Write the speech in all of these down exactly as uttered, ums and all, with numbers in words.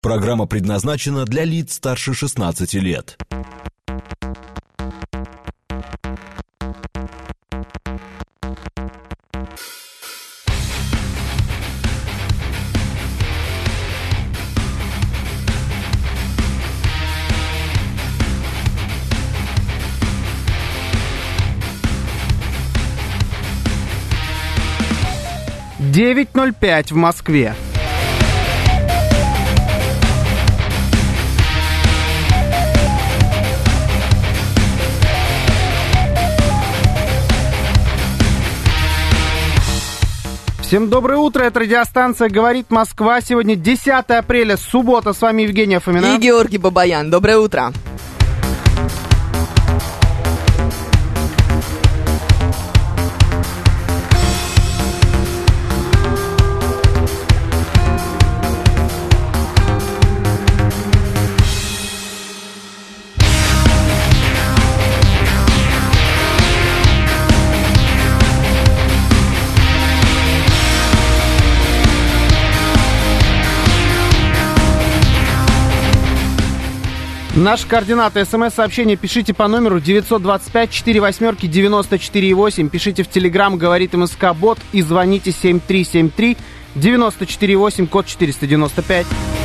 Программа предназначена для лиц старше шестнадцати лет. девять ноль пять в Москве. Всем доброе утро, это радиостанция «Говорит Москва». Сегодня десятое апреля, суббота. С вами Евгения Фомина. И Георгий Бабаян. Доброе утро. Наши координаты. СМС-сообщение пишите по номеру девятьсот двадцать пять сорок восемь девяносто четыре восемь. Пишите в Телеграм «Говорит МСК-бот» и звоните семь три семь три девяносто четыре восемь, код четыреста девяносто пять.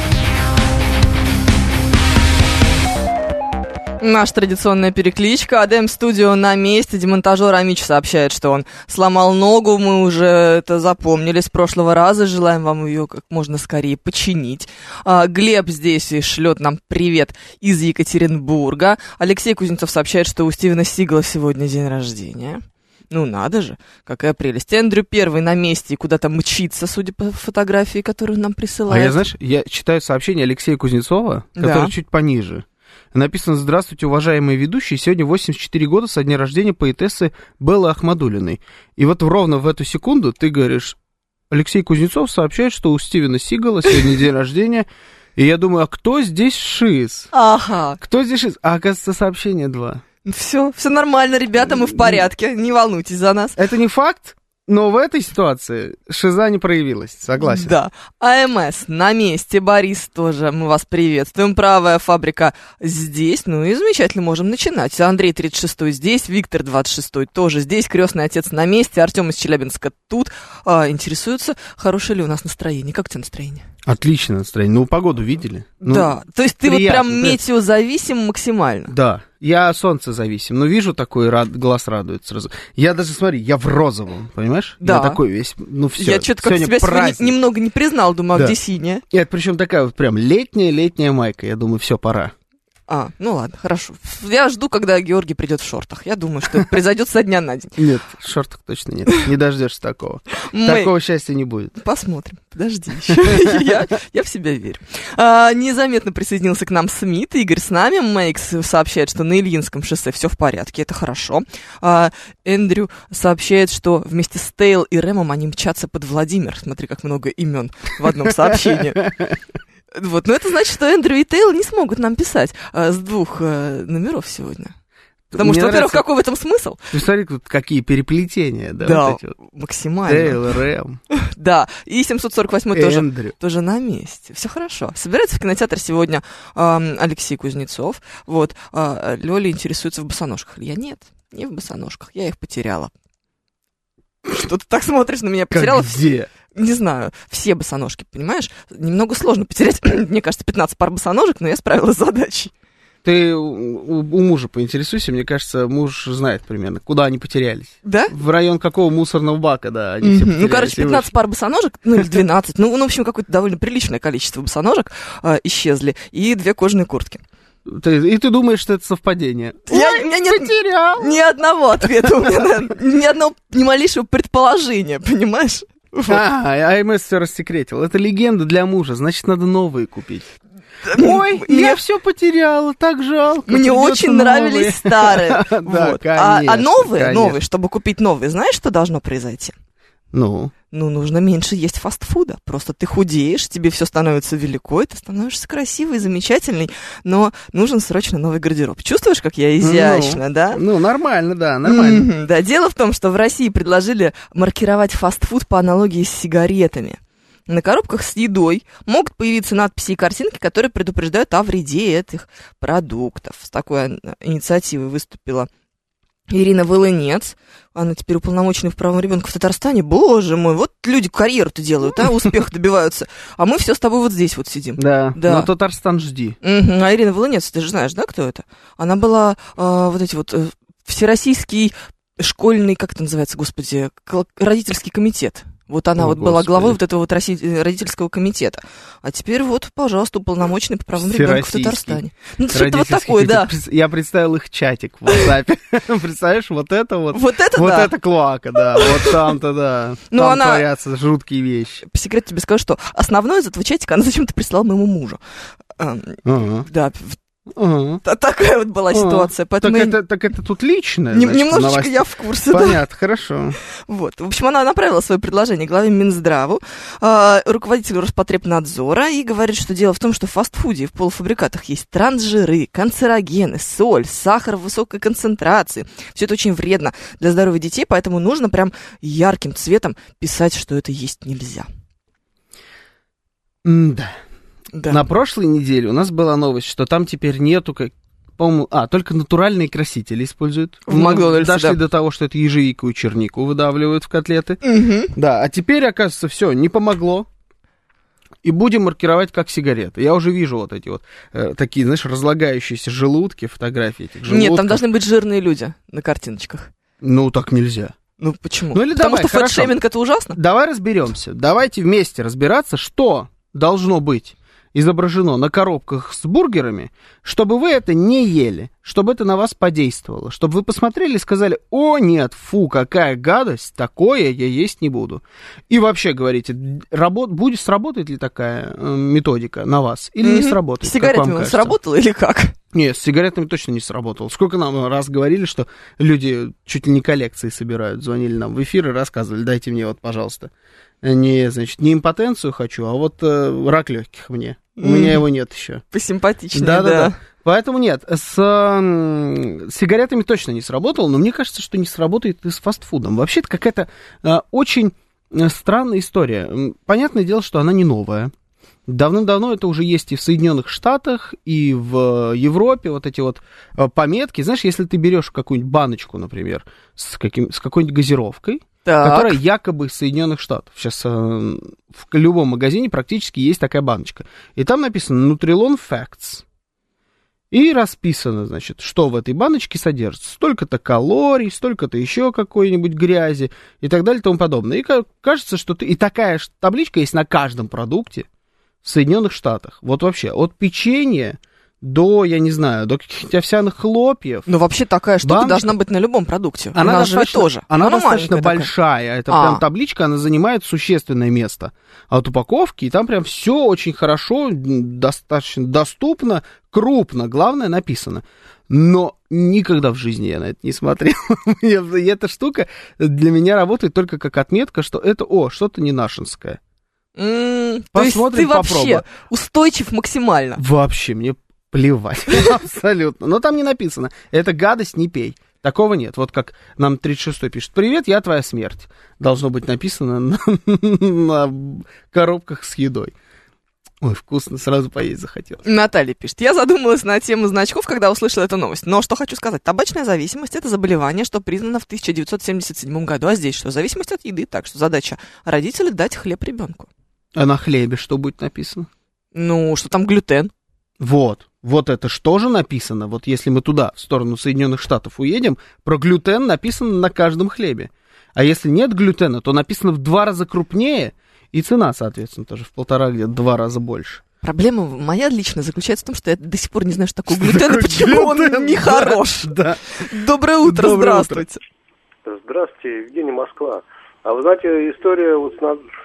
Наша традиционная перекличка. АДМ-студио на месте. Демонтажер Амич сообщает, что он сломал ногу. Мы уже это запомнили с прошлого раза. Желаем вам ее как можно скорее починить. А, Глеб здесь и шлет нам привет из Екатеринбурга. Алексей Кузнецов сообщает, что у Стивена Сигала сегодня день рождения. Ну, надо же, какая прелесть. Эндрю первый на месте и куда-то мчится, судя по фотографии, которую нам присылают. А я, знаешь, я читаю сообщение Алексея Кузнецова, который да. чуть пониже. Написано: «Здравствуйте, уважаемые ведущие. Сегодня восемьдесят четыре года со дня рождения поэтессы Беллы Ахмадуллиной». И вот ровно в эту секунду ты говоришь: Алексей Кузнецов сообщает, что у Стивена Сигала сегодня день рождения. И я думаю, а кто здесь шиз? Ага. Кто здесь шиз? А оказывается, сообщение два. Все, все нормально, ребята, мы в порядке. Не волнуйтесь за нас. Это не факт. Но в этой ситуации шиза не проявилась, согласен. Да. АМС на месте, Борис тоже, мы вас приветствуем. Правая фабрика здесь, ну и замечательно, можем начинать. Андрей тридцать шестой здесь, Виктор двадцать шестой тоже здесь, крестный отец на месте, Артем из Челябинска тут. А, интересуется, хорошее ли у нас настроение. Как у тебя настроение? Отличное настроение. Ну, погоду видели? Ну, да, то есть ты приятно, вот прям метеозависим максимально. Да, я солнцезависим, но вижу такой, рад, глаз радует сразу. Я даже, смотри, я в розовом, понимаешь? Да. Я такой весь, ну все, я что-то как себя сегодня немного не признал, думаю, а да. где синяя? И это причем такая вот прям летняя-летняя майка, я думаю, все, пора. А, ну ладно, хорошо. Я жду, когда Георгий придет в шортах. Я думаю, что это произойдет со дня на день. Нет, в шортах точно нет. Не дождешься такого. Мы... Такого счастья не будет. Посмотрим. Подожди еще. я, я в себя верю. А, незаметно присоединился к нам Смит. Игорь с нами. Мэйкс сообщает, что на Ильинском шоссе все в порядке. Это хорошо. А, Эндрю сообщает, что вместе с Тейл и Рэмом они мчатся под Владимир. Смотри, как много имен в одном сообщении. Вот, но это значит, что Эндрю и Тейл не смогут нам писать а, с двух а, номеров сегодня. Потому Мне что, во-первых, нравится... какой в этом смысл? Ты смотри, тут какие переплетения, да? Да, вот эти вот. Максимально. Тейл, Рэм. Да, и семьсот сорок восьмой тоже, тоже на месте. Все хорошо. Собирается в кинотеатр сегодня э, Алексей Кузнецов. Вот, э, Лёля интересуется, в босоножках ли я? Нет, не в босоножках, я их потеряла. Что ты так смотришь на меня? Потеряла? Как где? Не знаю, все босоножки, понимаешь? Немного сложно потерять, мне кажется, пятнадцать пар босоножек, но я справилась с задачей. Ты у, у мужа поинтересуйся, мне кажется, муж знает примерно, куда они потерялись. Да? В район какого мусорного бака, да, они mm-hmm. все потерялись. Ну, короче, пятнадцать пар босоножек, ну, или двенадцать, ну, ну, в общем, какое-то довольно приличное количество босоножек э, исчезли, и две кожаные куртки. Ты, и ты думаешь, что это совпадение? Я, Ой, меня нет потерял. Ни одного ответа у меня, ни одного, ни малейшего предположения, понимаешь? Вот. А, АМС все рассекретил. Это легенда для мужа, значит, надо новые купить. Ой, мне... я все потеряла, так жалко. Мне очень нравились старые. Да, а новые, новые, чтобы купить новые, знаешь, что должно произойти? Ну? Ну, нужно меньше есть фастфуда. Просто ты худеешь, тебе все становится велико, и ты становишься красивой, замечательной, но нужен срочно новый гардероб. Чувствуешь, как я изящна, ну, да? Ну, нормально, да, нормально. Mm-hmm, да, дело в том, что в России предложили маркировать фастфуд по аналогии с сигаретами. На коробках с едой могут появиться надписи и картинки, которые предупреждают о вреде этих продуктов. С такой инициативой выступила Ирина Волынец. Она теперь уполномоченная в правом ребенка в Татарстане. Боже мой, вот люди карьеру-то делают, а успех добиваются. А мы все с тобой вот здесь вот сидим. Да, да. Но Татарстан жди. Угу. А Ирина Волынец, ты же знаешь, да, кто это? Она была э, вот эти вот э, всероссийский школьный, как это называется, господи, родительский комитет. Вот она О, вот Господи. была главой вот этого вот родительского комитета. А теперь вот, пожалуйста, уполномоченный по правам ребенка в Татарстане. Ну, что-то вот такое, да. Я представил их чатик в WhatsApp. Представляешь, вот это вот. Вот это, Вот да. это клоака, да. Вот там-то, да. Ну, там она... творятся жуткие вещи. По секрету тебе скажу, что основное из этого чатика она зачем-то прислала моему мужу. Uh-huh. Да, Uh-huh. такая вот была ситуация. Uh-huh. Так, я... это, так это тут личное? Нем- значит, немножечко новость... я в курсе. Понятно, да. Хорошо. Вот. В общем, она направила свое предложение главе Минздраву, э, руководителю Роспотребнадзора, и говорит, что дело в том, что в фастфуде и в полуфабрикатах есть трансжиры, канцерогены, соль, сахар в высокой концентрации. Все это очень вредно для здоровья детей, поэтому нужно прям ярким цветом писать, что это есть нельзя. Да. Да. На прошлой неделе у нас была новость, что там теперь нету, как, по-моему, а, только натуральные красители используют. В Макдональдсе, дошли да. до того, что это ежевику и чернику выдавливают в котлеты. Угу. Да, а теперь, оказывается, все, не помогло. И будем маркировать как сигареты. Я уже вижу вот эти вот э, такие, знаешь, разлагающиеся желудки, фотографии этих желудков. Нет, там должны быть жирные люди на картиночках. Ну, так нельзя. Ну, почему? Ну, или Потому давай, что фэтшейминг это ужасно? Давай разберемся. Давайте вместе разбираться, что должно быть изображено на коробках с бургерами, чтобы вы это не ели, чтобы это на вас подействовало, чтобы вы посмотрели и сказали: о, нет, фу, какая гадость, такое я есть не буду. И вообще говорите, работ, будет, сработает ли такая э, методика на вас или mm-hmm. не сработает? С сигаретами он сработало или как? Нет, с сигаретами точно не сработало. Сколько нам раз говорили, что люди чуть ли не коллекции собирают, звонили нам в эфир и рассказывали: дайте мне вот, пожалуйста, не, значит, не импотенцию хочу, а вот э, рак легких мне. У mm. меня его нет еще. Посимпатичнее, да. да. да, да. Поэтому нет, с, с сигаретами точно не сработало, но мне кажется, что не сработает и с фастфудом. Вообще это какая-то э, очень странная история. Понятное дело, что она не новая. Давным-давно это уже есть и в Соединенных Штатах, и в Европе, вот эти вот пометки. Знаешь, если ты берешь какую-нибудь баночку, например, с, каким, с какой-нибудь газировкой, так. которая якобы из Соединенных Штатов. Сейчас э, в любом магазине практически есть такая баночка. И там написано Nutrilon Facts. И расписано, значит, что в этой баночке содержится. Столько-то калорий, столько-то еще какой-нибудь грязи и так далее и тому подобное. И кажется, что ты... И такая же табличка есть на каждом продукте в Соединенных Штатах. Вот вообще, от печенья до, я не знаю, до каких-нибудь овсяных хлопьев. Ну, вообще такая штука баночка должна быть на любом продукте. Она достаточно, тоже. Она она достаточно большая. Такая. Это а. прям табличка, она занимает существенное место от упаковки. И там прям все очень хорошо, достаточно доступно, крупно. Главное написано. Но никогда в жизни я на это не смотрел. И эта штука для меня работает только как отметка, что это, о, что-то не нашинское. Mm, то есть ты вообще попробуй. Устойчив максимально? Вообще, мне плевать, абсолютно. Но там не написано, это гадость, не пей. Такого нет. Вот как нам тридцать шестой пишет: привет, я твоя смерть. Должно быть написано на, на коробках с едой. Ой, вкусно, сразу поесть захотелось. Наталья пишет: я задумалась на тему значков, когда услышала эту новость. Но что хочу сказать, табачная зависимость — это заболевание, что признано в тысяча девятьсот семьдесят седьмом году. А здесь что? Зависимость от еды. Так что задача родителей — дать хлеб ребенку. А на хлебе что будет написано? Ну, что там глютен. Вот, вот это что же написано? Вот если мы туда, в сторону Соединенных Штатов уедем, про глютен написано на каждом хлебе. А если нет глютена, то написано в два раза крупнее, и цена, соответственно, тоже в полтора или два раза больше. Проблема моя лично заключается в том, что я до сих пор не знаю, что такое глютен, и почему он нехорош. Доброе утро, здравствуйте. Здравствуйте, Евгений, Москва. А вы знаете, история вот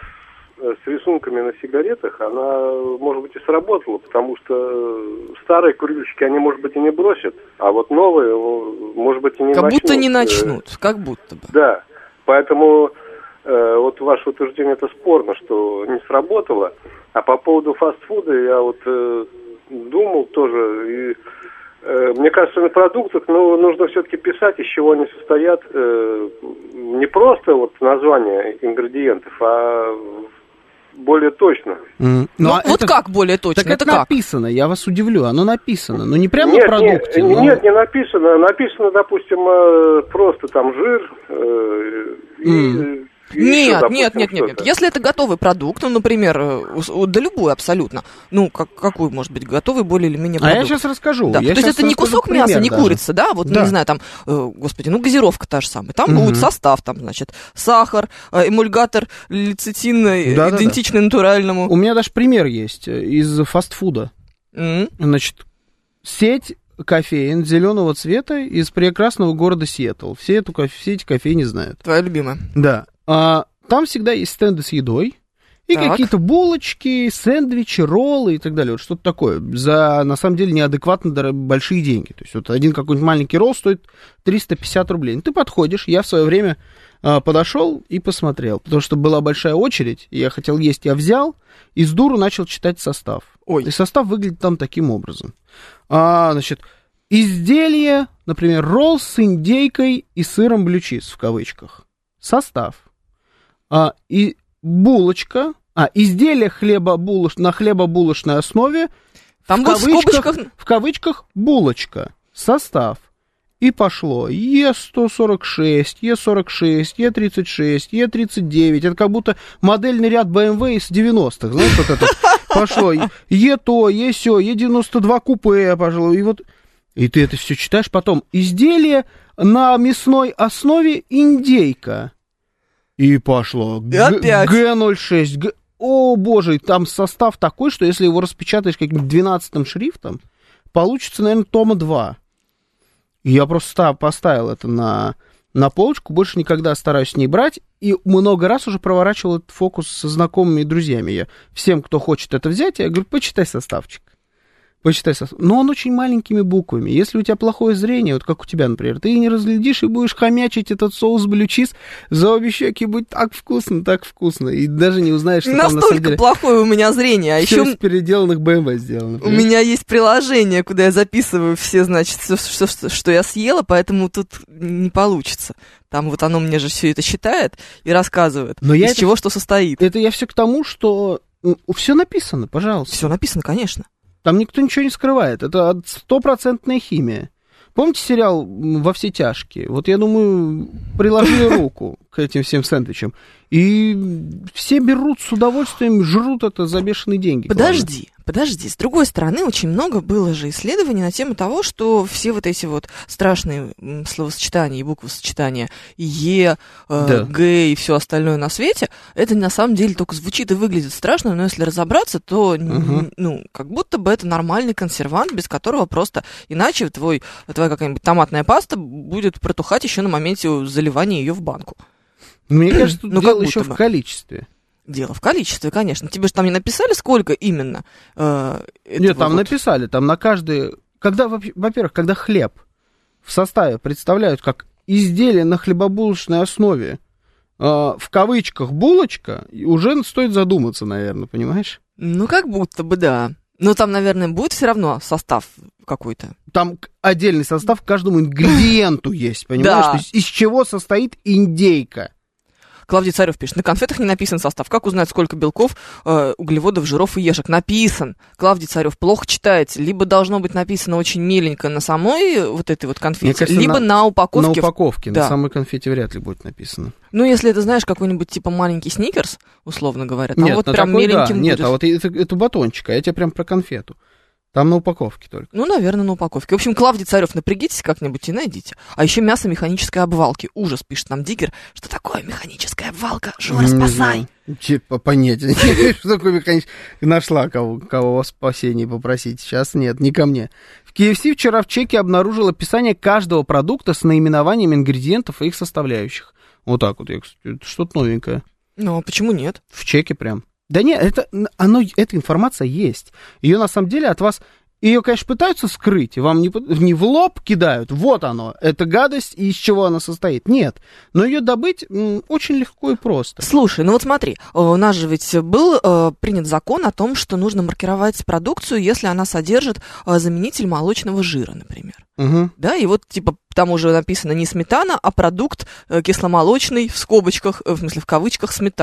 с рисунками на сигаретах, она, может быть, и сработала, потому что старые курильщики, они, может быть, и не бросят, а вот новые, может быть, и не как начнут. Как будто не начнут, как будто бы. Да, поэтому э, вот ваше утверждение, это спорно, что не сработало. А по поводу фастфуда я вот э, думал тоже, и э, мне кажется, на продуктах, ну, нужно все-таки писать, из чего они состоят, э, не просто вот название ингредиентов, а более точно. Mm. Ну, ну а вот это... как более точно? Так это, это написано, как? Я вас удивлю, оно написано, но не прямо нет, на продукте. Нет, но... нет, не написано. Написано, допустим, просто там жир э, mm. и... Нет, еще, допустим, нет, нет, нет, нет. Если это готовый продукт, ну, например, да любой абсолютно, ну, как, какой может быть готовый более или менее продукт? А я сейчас расскажу. Да. Я То есть это не кусок пример мяса, не даже. курица, да, вот, да. не знаю, там, э, господи, ну, газировка та же самая. Там угу. будет состав, там, значит, сахар, э, эмульгатор, лецитин, да, идентичный да, да. натуральному. У меня даже пример есть из фастфуда. Mm. Значит, сеть кофеин зеленого цвета из прекрасного города Сиэтл. Все, эту, все эти кофейни знают. Твоя любимая. Да. А, там всегда есть стенды с едой. И так. какие-то булочки, сэндвичи, роллы и так далее. Вот что-то такое. За, на самом деле, неадекватно большие деньги. То есть вот один какой-нибудь маленький ролл стоит триста пятьдесят рублей. Ты подходишь, я в свое время а, подошел и посмотрел. Потому что была большая очередь, и я хотел есть, я взял, и с дуру начал читать состав. Ой. И состав выглядит там таким образом. А, значит, изделие, например, ролл с индейкой и сыром блю-чиз, в кавычках. Состав. А, и булочка, а, изделие хлеба-булош, на хлебобулочной основе, там в, кавычках, в, скобочках... в кавычках булочка. Состав. И пошло Е сто сорок шесть, Е сорок шесть, Е тридцать шесть, Е тридцать девять. Это как будто модельный ряд бэ эм вэ из девяностых. Знаешь, вот это пошло. Е то, Е сё, Е девяносто два купе пошло. И вот... И ты это все читаешь потом. Изделие на мясной основе индейка. И пошло. Г ноль шесть. Г... О, боже, там состав такой, что если его распечатаешь каким-то двенадцатым шрифтом, получится, наверное, тома два. И я просто поставил это на, на полочку, больше никогда стараюсь не брать. И много раз уже проворачивал этот фокус со знакомыми и друзьями. Я всем, кто хочет это взять, я говорю, почитай составчик. Почитай состав. Но он очень маленькими буквами. Если у тебя плохое зрение, вот как у тебя, например, ты не разглядишь и будешь хомячить этот соус блю-чиз, за обе щеки будет так вкусно, так вкусно. И даже не узнаешь, что настолько там на самом деле... плохое у меня зрение. А все еще... из переделанных бэ эм вэ сделано. У меня есть приложение, куда я записываю все, значит, все, что, что, что я съела, поэтому тут не получится. Там вот оно мне же все это считает и рассказывает, Но из это... чего что состоит. Это я все к тому, что все написано, пожалуйста. Все написано, конечно. Там никто ничего не скрывает. Это стопроцентная химия. Помните сериал «Во все тяжкие»? Вот я думаю, приложили руку к этим всем сэндвичам. И все берут с удовольствием, жрут это за бешеные деньги. Подожди, главное. подожди. С другой стороны, очень много было же исследований на тему того, что все вот эти вот страшные словосочетания и буквосочетания Е, э, да. Г и все остальное на свете, это на самом деле только звучит и выглядит страшно, но если разобраться, то, угу. ну, как будто бы это нормальный консервант, без которого просто иначе твой, твоя какая-нибудь томатная паста будет протухать еще на моменте заливания ее в банку. Мне кажется, тут ну, дело еще бы. в количестве. Дело в количестве, конечно. Тебе же там не написали, сколько именно? Э, Нет, там вот... написали, там на каждый... Когда, во-первых, когда хлеб в составе представляют как изделие на хлебобулочной основе, э, в кавычках булочка, уже стоит задуматься, наверное, понимаешь? Ну, как будто бы, да. Но там, наверное, будет все равно состав какой-то. Там отдельный состав к каждому ингредиенту есть, понимаешь? Да. То есть из чего состоит индейка. Клавдий Царев пишет, на конфетах не написан состав. Как узнать, сколько белков, э, углеводов, жиров и ешек? Написан. Клавдий Царев плохо читаете. Либо должно быть написано очень миленько на самой вот этой вот конфете, кажется, либо на, на упаковке. На упаковке, да. На самой конфете вряд ли будет написано. Ну, если это, знаешь, какой-нибудь типа маленький сникерс, условно говоря, там Нет, вот прям такой, миленьким да. будет. Нет, а вот это, это батончик, а я тебе прям про конфету. Там на упаковке только. Ну, наверное, на упаковке. В общем, Клавдий Царев, напрягитесь как-нибудь и найдите. А еще мясо механической обвалки. Ужас, пишет нам Диггер. Что такое механическая обвалка? Жора, спасай! Типа, понятия не имею, что такое механическая... Нашла кого, кого о спасении попросить. Сейчас нет, не ко мне. В кей эф си вчера в чеке обнаружил описание каждого продукта с наименованием ингредиентов и их составляющих. Вот так вот. Что-то новенькое. Ну, а почему нет? В чеке прям. Да нет, это, оно, эта информация есть. Ее, на самом деле, от вас... Ее, конечно, пытаются скрыть, вам не, не в лоб кидают. Вот оно, это гадость, и из чего она состоит. Нет, но ее добыть м, очень легко и просто. Слушай, ну вот смотри, у нас же ведь был э, принят закон о том, что нужно маркировать продукцию, если она содержит э, заменитель молочного жира, например. Угу. Да, и вот, типа, там уже написано не сметана, а продукт э, кисломолочный, в скобочках, э, в смысле, в кавычках, сметана.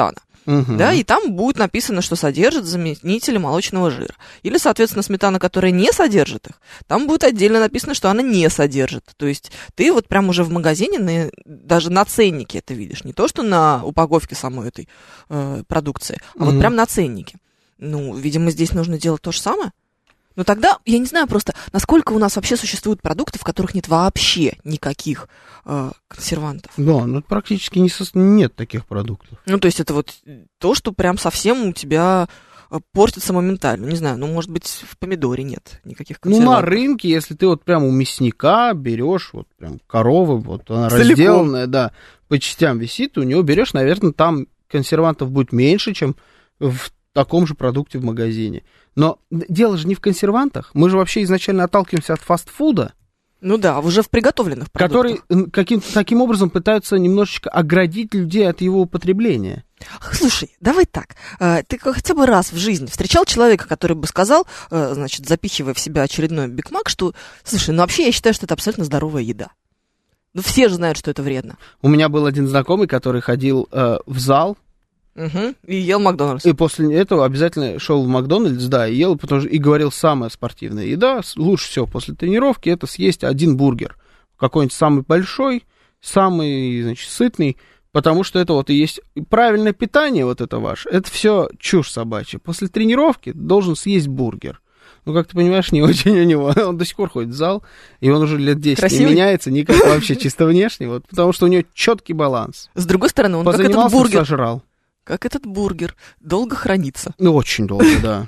Угу. Да, и там будет написано, что содержит заменители молочного жира. Или, соответственно, сметана, которая не содержит их, там будет отдельно написано, что она не содержит. То есть ты вот прям уже в магазине, на, даже на ценнике это видишь. Не то, что на упаковке самой этой э, продукции, а угу. вот прям на ценнике. Ну, видимо, здесь нужно делать то же самое. Но тогда, я не знаю просто, насколько у нас вообще существуют продукты, в которых нет вообще никаких э, консервантов. Да, ну практически не со... нет таких продуктов. Ну, то есть это вот то, что прям совсем у тебя портится моментально. Не знаю, ну, может быть, в помидоре нет никаких консервантов. Ну, на рынке, если ты вот прям у мясника берешь, вот прям коровы, вот она целиком разделанная, да, по частям висит, у него берешь, наверное, там консервантов будет меньше, чем в таком же продукте в магазине. Но дело же не в консервантах. Мы же вообще изначально отталкиваемся от фастфуда. Ну да, уже в приготовленных продуктах. Которые каким-то таким образом пытаются немножечко оградить людей от его употребления. Слушай, давай так. Ты хотя бы раз в жизни встречал человека, который бы сказал, значит, запихивая в себя очередной Биг Мак, что, слушай, ну вообще я считаю, что это абсолютно здоровая еда. Ну все же знают, что это вредно. У меня был один знакомый, который ходил э, в зал, угу, и ел Макдональдс. И после этого обязательно шел в Макдональдс, да, и ел, потому что и говорил, самая спортивная еда, лучше всего после тренировки, это съесть один бургер. Какой-нибудь самый большой, самый, значит, сытный, потому что это вот и есть правильное питание, вот это ваше, это все чушь собачья. После тренировки должен съесть бургер. Ну, как ты понимаешь, не очень у него. Он до сих пор ходит в зал, и он уже лет десять Красивый. Не меняется никак вообще чисто внешне, вот, потому что у него четкий баланс. С другой стороны, он как этот бургер сожрал. Как этот бургер долго хранится. Ну, очень долго,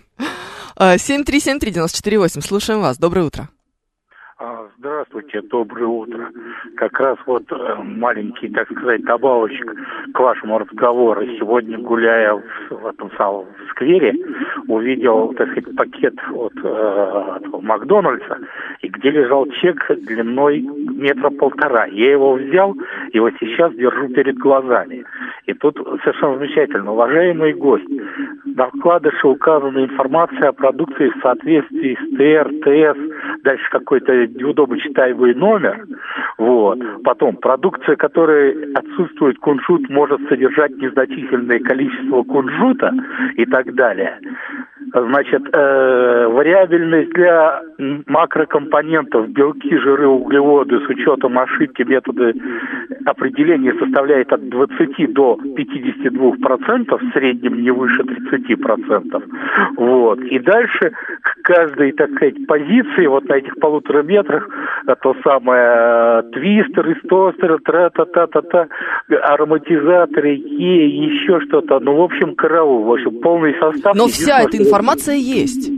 да. семь три семь три девять четыре восемь, слушаем вас, доброе утро. Здравствуйте, доброе утро. Как раз вот маленький, так сказать, добавочек к вашему разговору. Сегодня, гуляя в, в этом самом в сквере, увидел, так сказать, пакет от, э, от Макдональдса, и где лежал чек длиной метра полтора. Я его взял, и вот сейчас держу перед глазами. И тут совершенно замечательно. Уважаемый гость, на вкладыше указана информация о продукции в соответствии с ТР, ТС, дальше какой-то неудобно читаемый номер. Вот. Потом, продукция, которая отсутствует кунжут, может содержать незначительное количество кунжута и так далее. Значит, э, вариабельность для макрокомпонентов, белки, жиры, углеводы с учетом ошибки метода определения составляет от двадцати до пятидесяти двух процентов, в среднем не выше тридцати процентов. Вот. И дальше к каждой, так сказать, позиции вот на этих полутора метрах то самое твистеры, тостеры, тра-та-та-та-та, ароматизаторы, е, еще что-то. Ну, в общем, караул. В общем, полный состав. Но вся эта информация есть.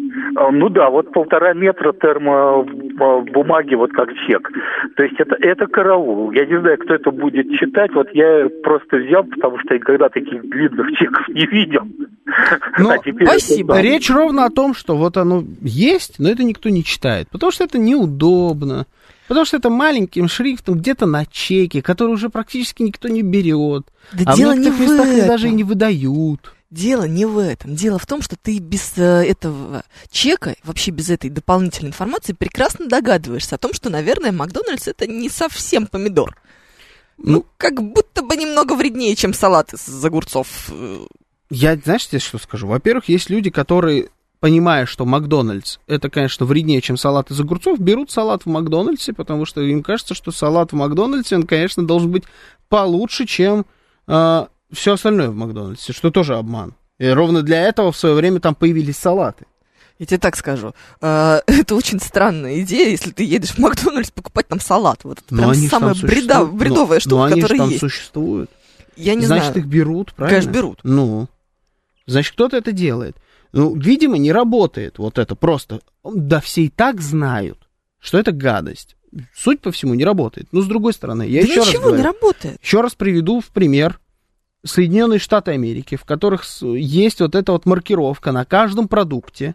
Ну да, вот полтора метра термобумаги, вот как чек. То есть это, это караул. Я не знаю, кто это будет читать. Вот я просто взял, потому что я никогда таких длинных чеков не видел. Ну, а спасибо. Это... Речь ровно о том, что вот оно есть, но это никто не читает. Потому что это неудобно. Потому что это маленьким шрифтом где-то на чеке, который уже практически никто не берет. Да а дело в некоторых не местах их даже и не выдают. Дело не в этом. Дело в том, что ты без э, этого чека, вообще без этой дополнительной информации, прекрасно догадываешься о том, что, наверное, Макдональдс это не совсем помидор. Ну, ну как будто бы немного вреднее, чем салат из огурцов. Я, знаешь, тебе что скажу? Во-первых, есть люди, которые, понимая, что Макдональдс это, конечно, вреднее, чем салат из огурцов, берут салат в Макдональдсе, потому что им кажется, что салат в Макдональдсе, он, конечно, должен быть получше, чем... Э, все остальное в Макдональдсе, что тоже обман. И ровно для этого в свое время там появились салаты. Я тебе так скажу, э, это очень странная идея, если ты едешь в Макдональдс покупать там салат. Вот это прям самая бреда, бредовая но, штука, но которая они есть. Там существуют. Я не Значит, знаю. их берут, правильно? Конечно, берут. Ну, значит, кто-то это делает. Ну, видимо, не работает вот это просто. Да все и так знают, что это гадость. Суть по всему не работает. Но с другой стороны, я да еще раз говорю, не работает. Еще раз приведу в пример Соединенные Штаты Америки, в которых есть вот эта вот маркировка на каждом продукте,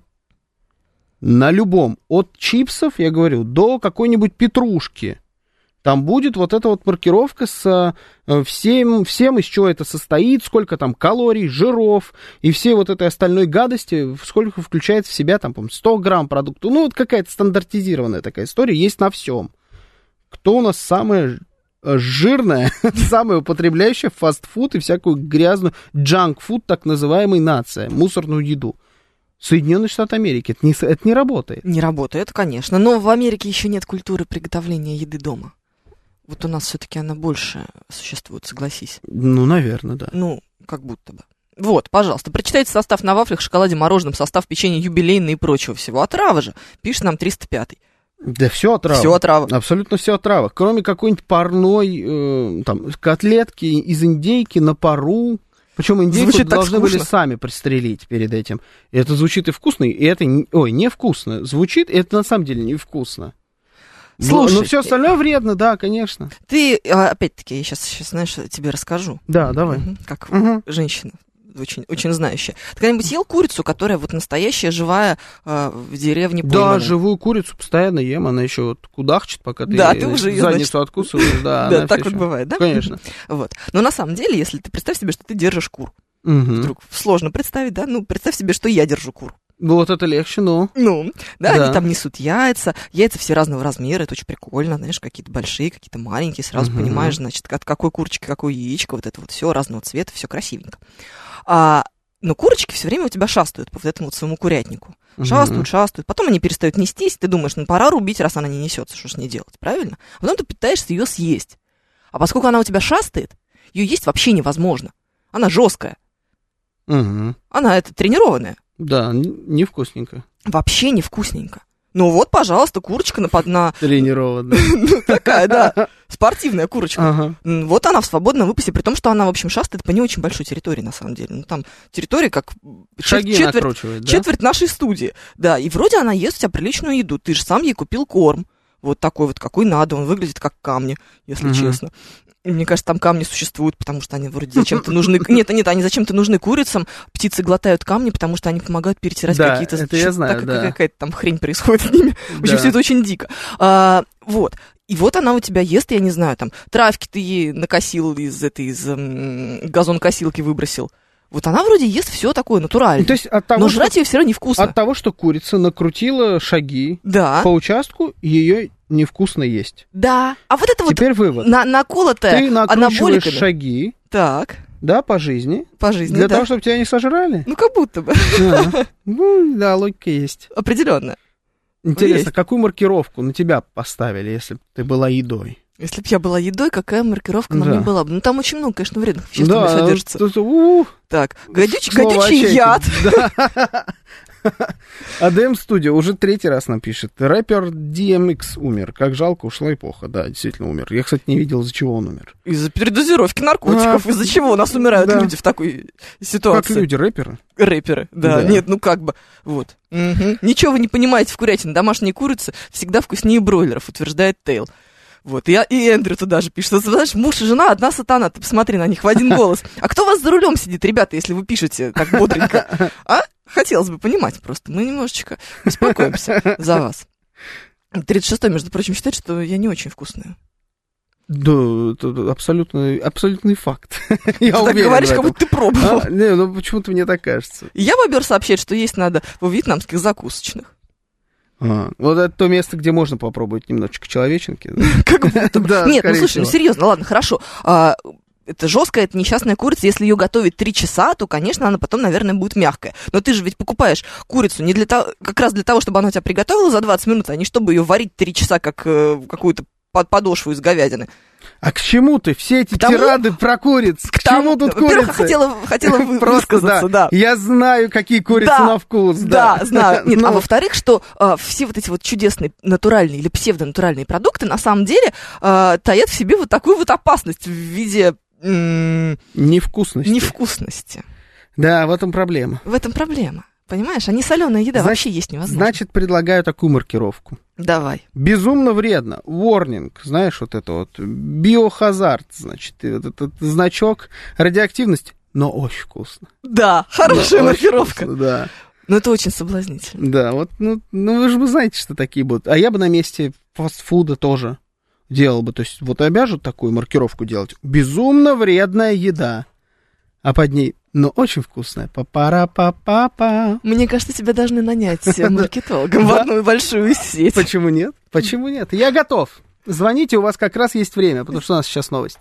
на любом, от чипсов, я говорю, до какой-нибудь петрушки. Там будет вот эта вот маркировка с всем, всем, из чего это состоит, сколько там калорий, жиров и всей вот этой остальной гадости, сколько включает в себя, там, по-моему, сто грамм продукта. Ну, вот какая-то стандартизированная такая история есть на всем. Кто у нас самая жирная, самая употребляющая фастфуд и всякую грязную джанк-фуд, так называемый, нация, мусорную еду. Соединенные Штаты Америки. Это не, это не работает. Не работает, конечно. Но в Америке еще нет культуры приготовления еды дома. Вот у нас все-таки она больше существует, согласись. Ну, наверное, да. Ну, как будто бы. Вот, пожалуйста, прочитайте состав на вафлях, шоколаде, мороженом, состав печенья юбилейный и прочего всего. Отрава же, пишет нам триста пятый. Да все отрава. Все отрава. Абсолютно все отрава. Кроме какой-нибудь парной, э, там, котлетки из индейки на пару. Причем индейку должны были сами пристрелить перед этим. И это звучит и вкусно, и это, ой, невкусно. Звучит, и это на самом деле невкусно. Слушай, но все остальное вредно, да, конечно. Ты, опять-таки, я сейчас, сейчас, знаешь, тебе расскажу. Да, давай. Угу, как угу. женщина. Очень, очень знающая. Ты когда-нибудь ел курицу, которая вот настоящая, живая, э, в деревне пойманная? Да, живую курицу постоянно ем, она еще вот кудахчет, пока ты, да, ты уже ее, задницу значит... откусываешь. Да, да так вот бывает, да? Конечно. Вот. Но на самом деле, если ты представь себе, что ты держишь кур, угу. вдруг сложно представить, да? Ну, представь себе, что я держу кур. Вот это легче, ну. Ну, да, да, они там несут яйца, яйца все разного размера, это очень прикольно, знаешь, какие-то большие, какие-то маленькие, сразу угу. понимаешь, значит, от какой курочки какое яичко, вот это вот все разного цвета, все красивенько. А Но курочки все время у тебя шастают по вот этому вот своему курятнику. Шастают, uh-huh. шастают. Потом они перестают нестись. Ты думаешь, ну пора рубить, раз она не несется. Что ж не делать, правильно? А потом ты пытаешься ее съесть. А поскольку она у тебя шастает, ее есть вообще невозможно. Она жесткая. Uh-huh. Она это тренированная. Да, невкусненько. Вообще невкусненько. Ну вот, пожалуйста, курочка на... на... Тренированная. Ну, такая, да, спортивная курочка. Ага. Вот она в свободном выпасе, при том, что она, в общем, шастает по не очень большой территории, на самом деле. Ну, там территория как... Шаги четверть, накручивает, да? Четверть нашей студии, да. И вроде она ест у тебя приличную еду. Ты же сам ей купил корм. Вот такой вот, какой надо. Он выглядит как камни, если угу. честно. Мне кажется, там камни существуют, потому что они вроде зачем-то нужны... Нет, нет, они зачем-то нужны курицам. Птицы глотают камни, потому что они помогают перетирать да, какие-то... это я знаю, так, да. Какая-то там хрень происходит с ними. В общем, да. все это очень дико. А, вот. И вот она у тебя ест, я не знаю, там, травки ты ей накосил из этой, из м- газонкосилки выбросил. Вот она вроде ест все такое натуральное. То есть от того, но что, жрать ее все равно невкусно. От того, что курица накрутила шаги да. по участку, ее невкусно есть. Да. А вот это Теперь вот вывод. На- наколотая ты накручиваешь анаболиками. шаги. Так. Да, по жизни. По жизни, Для да. того, чтобы тебя не сожрали. Ну, как будто бы. Да. Ну, да, логика есть. Определенно. Интересно, есть. какую маркировку на тебя поставили, если бы ты была едой? Если бы я была едой, какая маркировка на да. мне была бы? Ну, там очень много, конечно, вредных веществ да, содержится. Тут, у, так, гадючий, гадючий яд. АДМ Студио уже третий раз нам пишет. Рэпер ди эм икс умер. Как жалко, ушла эпоха. Да, действительно умер. Я, кстати, не видел, из-за чего он умер. Из-за передозировки наркотиков. А, из-за чего у нас умирают да. люди в такой ситуации? Как люди, рэперы? Рэперы, да. да. Нет, ну как бы, вот. Угу. Ничего вы не понимаете в курятине. Домашние курицы всегда вкуснее бройлеров, утверждает Тейл. Вот, и, и Эндрю туда же пишет. Знаешь, муж и жена, одна сатана, ты посмотри на них в один голос. А кто у вас за рулем сидит, ребята, если вы пишете так бодренько? А? Хотелось бы понимать просто. Мы немножечко беспокоимся за вас. тридцать шестой, между прочим, считает, что я не очень вкусная. Да, это абсолютный, абсолютный факт. Я ты так говоришь, как будто ты пробовал. А, не, ну почему-то мне так кажется. Я бобер сообщает, что есть надо во вьетнамских закусочных. А, вот это то место, где можно попробовать немножечко человеченки. Как будто бы. Да, нет, ну слушай, ну серьезно, ладно, хорошо. А, это жесткая, это несчастная курица. Если ее готовить три часа, то, конечно, она потом, наверное, будет мягкая. Но ты же ведь покупаешь курицу не для того, как раз для того, чтобы она тебя приготовила за двадцать минут, а не чтобы ее варить три часа, как э, какую-то подошву из говядины. А к чему ты? Все эти тому, тирады про куриц. К, к чему тут курица? Во-первых, хотела, хотела высказаться, да. Я знаю, какие курицы да, на вкус. Да, да знаю. Нет, Но... А во-вторых, что э, все вот эти вот чудесные натуральные или псевдонатуральные продукты на самом деле э, таят в себе вот такую вот опасность в виде... М- невкусности. Невкусности. Да, в этом проблема. В этом проблема. Понимаешь, а не соленая еда значит, вообще есть невозможно. Значит, предлагаю такую маркировку. Давай. Безумно вредно. Warning, знаешь, вот это вот. Биохазард, значит, вот этот значок радиоактивности, но очень вкусно. Да, хорошая маркировка. Вкусно, да. Но это очень соблазнительно. Да, вот, ну, ну вы же знаете, что такие будут. А я бы на месте фастфуда тоже делал бы. То есть вот обяжут такую маркировку делать. Безумно вредная еда. А под ней... Но очень вкусная. Па-пара-па-па-па. Мне кажется, тебя должны нанять маркетологом в одну большую сеть. Почему нет? Почему нет? Я готов. Звоните, у вас как раз есть время, потому что у нас сейчас новости.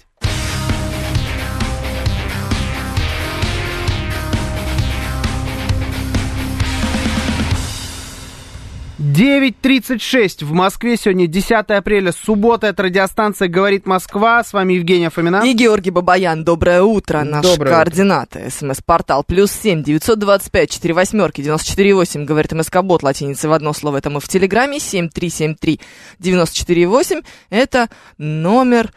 девять тридцать шесть в Москве. Сегодня десятое апреля, суббота. Это радиостанция «Говорит Москва». С вами Евгения Фомина. И Георгий Бабаян. Доброе утро. Наши Доброе координаты. СМС-портал плюс семь девятьсот двадцать пять четыре восьмерки девяносто четыре восемь. Говорит МСК-бот латиницей в одно слово. Это мы в Телеграме. семь три семь три девяносто четыре восемь. Это номер...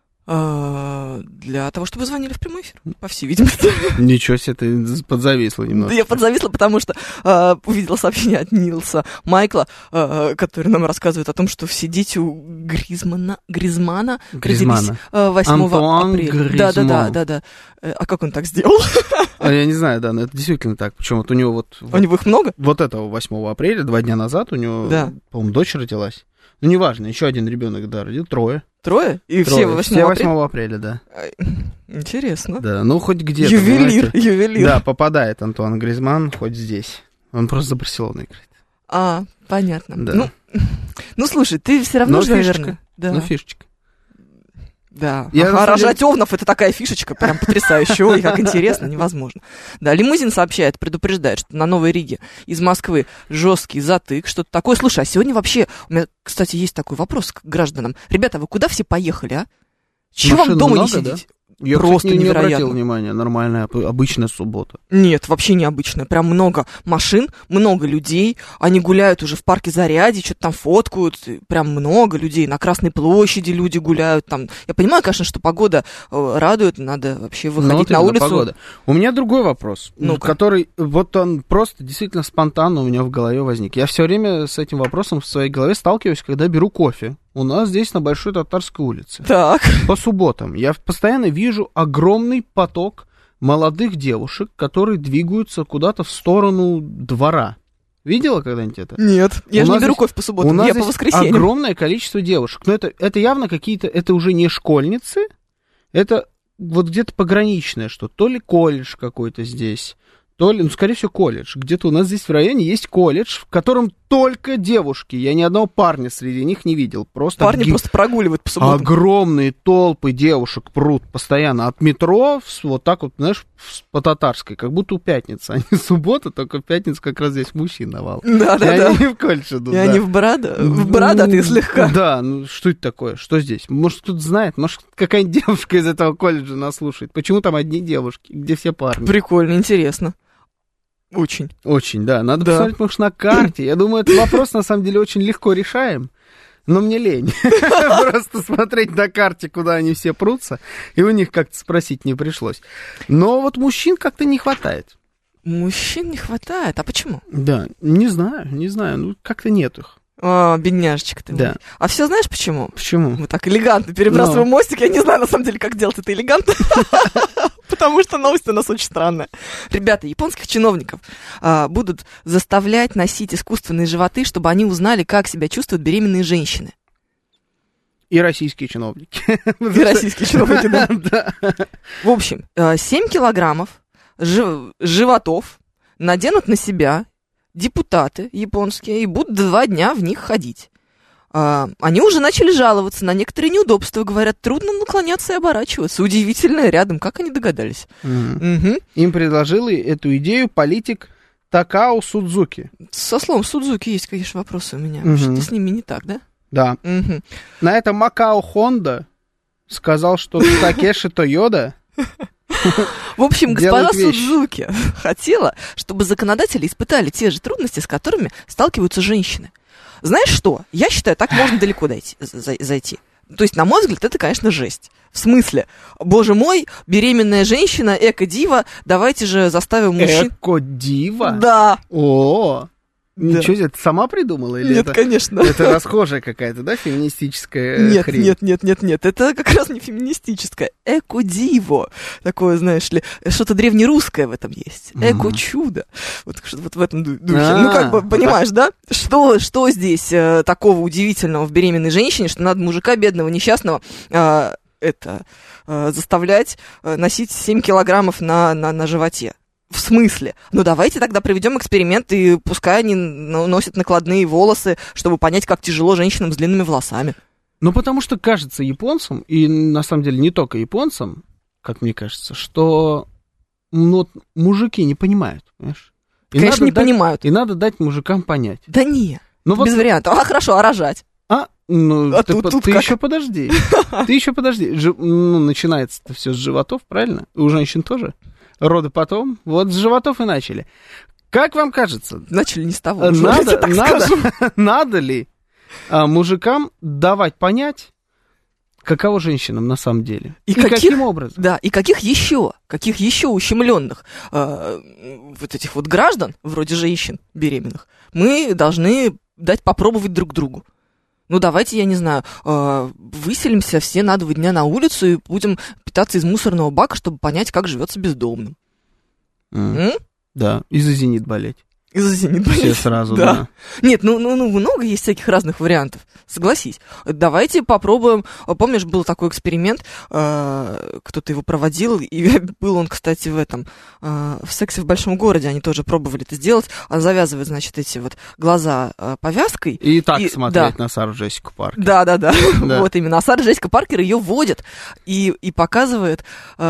для того, чтобы звонили в прямой эфир, по всей видимости. Ничего себе, ты подзависла немного. Я подзависла, потому что э, увидела сообщение от Нилса Майкла, э, который нам рассказывает о том, что все дети у Гризмана, Гризмана, Гризмана. родились э, восьмого Антуан апреля. Гризман. Да, да, да, да, да. Э, а как он так сделал? А я не знаю, да, но это действительно так. Причем вот у него вот... У него их много? Вот этого восьмого апреля, два дня назад, у него, да. по-моему, дочь родилась. Ну, неважно, еще один ребенок, да, родил, трое. Трое? И Трое. все восьмого все апреля? восьмого апреля, да. Интересно. Да, ну хоть где-то. Ювелир, понимаете? ювелир. Да, попадает Антуан Гризман хоть здесь. Он просто за Барселону играет. А, понятно. Да. Ну, ну, слушай, ты все равно Ну, же, фишечка. наверное... Да. Ну, фишечка. Да, Я, ага, на самом рожать деле... овнов — это такая фишечка, прям потрясающая. Ой, как интересно, невозможно. Да, Лимузин сообщает, предупреждает, что на Новой Риге из Москвы жесткий затык, что-то такое. Слушай, а сегодня вообще, у меня, кстати, есть такой вопрос к гражданам. Ребята, вы куда все поехали, а? Чего Машин вам дома много, не сидите? Да? Я, Просто кстати, не, не невероятно. обратил внимания, нормальная, обычная суббота. Нет, вообще необычно. Прям много машин, много людей. Они гуляют уже в парке Зарядье, что-то там фоткают. Прям много людей. На Красной площади люди гуляют. Там. Я понимаю, конечно, что погода э, радует. Надо вообще выходить вот на улицу. Погода. У меня другой вопрос, Ну-ка. который вот он просто действительно спонтанно у меня в голове возник. Я все время с этим вопросом в своей голове сталкиваюсь, когда беру кофе. У нас здесь на Большой Татарской улице. Так. По субботам я постоянно вижу огромный поток молодых девушек, которые двигаются куда-то в сторону двора. Видела когда-нибудь это? Нет, я У же не нас беру здесь- кофе по субботам, У нас я по здесь воскресеньям. огромное количество девушек. Но это, это явно какие-то, это уже не школьницы, это вот где-то пограничное что-то. То ли колледж какой-то здесь, то ли, ну, скорее всего, колледж. Где-то у нас здесь в районе есть колледж, в котором только девушки. Я ни одного парня среди них не видел. Просто Парни ги- просто прогуливают по субботам. огромные толпы девушек прут постоянно от метро, в- вот так вот, знаешь, в- по татарской, как будто у пятницы, а не суббота, только в пятницу как раз здесь мужчин навал. Да, И да, да. они не в колледж идут, И да. они в борода, в бородатые слегка. Да, ну что это такое? Что здесь? Может, кто-то знает? Может, какая-нибудь девушка из этого колледжа нас слушает? Почему там одни девушки? Где все парни? Прикольно, интересно. Очень. Очень, да. Надо Да. посмотреть, может, на карте. Я думаю, этот вопрос, на самом деле, очень легко решаем. Но мне лень. Просто смотреть на карте, куда они все прутся, и у них как-то спросить не пришлось. Но вот мужчин как-то не хватает. Мужчин не хватает. А почему? Да, не знаю, не знаю. Ну, как-то нет их. А, бедняжечка ты. Да. мой. А все знаешь почему? Почему? Мы так элегантно перебрасываем Но. мостик. Я не знаю, на самом деле, как делать это элегантно. Потому что новость у нас очень странная. Ребята, японских чиновников а, будут заставлять носить искусственные животы, чтобы они узнали, как себя чувствуют беременные женщины. И российские чиновники. И российские чиновники, да. Да. В общем, а, семь килограммов жи- животов наденут на себя депутаты японские и будут два дня в них ходить. А, они уже начали жаловаться на некоторые неудобства, говорят, трудно наклоняться и оборачиваться. Удивительно, рядом, как они догадались. Мгм. Мгм. Им предложил эту идею политик Такао Судзуки. Со словом Судзуки есть, конечно, вопросы у меня. Мгм. Что-то с ними не так, да? Да. Мгм. На это Макао Хонда сказал, что Такеши Тойода... В общем, госпожа Делают вещи. Судзуки хотела, чтобы законодатели испытали те же трудности, с которыми сталкиваются женщины. Знаешь что? Я считаю, так можно далеко дойти, за- зайти. То есть, на мой взгляд, это, конечно, жесть. В смысле, боже мой, беременная женщина, эко-дива, давайте же заставим мужчин... Эко-дива? Да. О, Да. ничего себе, ты сама придумала? Или Нет, это, конечно. это расхожая какая-то, да, феминистическая Нет, хрень? нет, нет, нет, нет, это как раз не феминистическое. Эко-диво. Такое, знаешь ли, что-то древнерусское в этом есть. Мгм. Эко-чудо. Вот, что- вот в этом ду- духе. А, Ну, как бы, понимаешь, да? Что, что здесь э, такого удивительного в беременной женщине, что надо мужика бедного, несчастного, э, это, э, заставлять э, носить семь килограммов на, на, на животе? В смысле? Ну, давайте тогда проведем эксперимент, и пускай они ну, носят накладные волосы, чтобы понять, как тяжело женщинам с длинными волосами. Ну, потому что кажется японцам, и на самом деле не только японцам, как мне кажется, что ну, мужики не понимают, понимаешь? И Конечно, не дать, понимают. И надо дать мужикам понять. Да не, ну, без вот, вариантов. А, хорошо, а рожать? А, ну, а ты, тут, ты, тут ты как? еще подожди. Ты еще подожди. Жи, ну, начинается-то все с животов, правильно? У женщин тоже. Роды потом. Вот с животов и начали. Как вам кажется? Начали не с того. Надо, надо, надо ли а, мужикам давать понять, каково женщинам на самом деле? И, и каких, каким образом? Да, и каких еще, каких еще ущемленных э, вот этих вот граждан, вроде женщин беременных, мы должны дать попробовать друг другу. Ну, давайте, я не знаю, э, выселимся все на два дня на улицу и будем питаться из мусорного бака, чтобы понять, как живется бездомным. Mm. Да, из-за зенит болеть. Из-за зенит болеть. Все сразу, да. да. Нет, ну, ну, ну, много есть всяких разных вариантов, согласись. Давайте попробуем. Помнишь, был такой эксперимент, э, кто-то его проводил, и был он, кстати, в этом, э, в «Сексе в большом городе», они тоже пробовали это сделать. Он завязывает, значит, эти вот глаза э, повязкой. И так и, смотреть да. на Сару Джессику Паркер. Да, да, да, вот именно. А Сара Джессика Паркер ее вводит и, и показывает,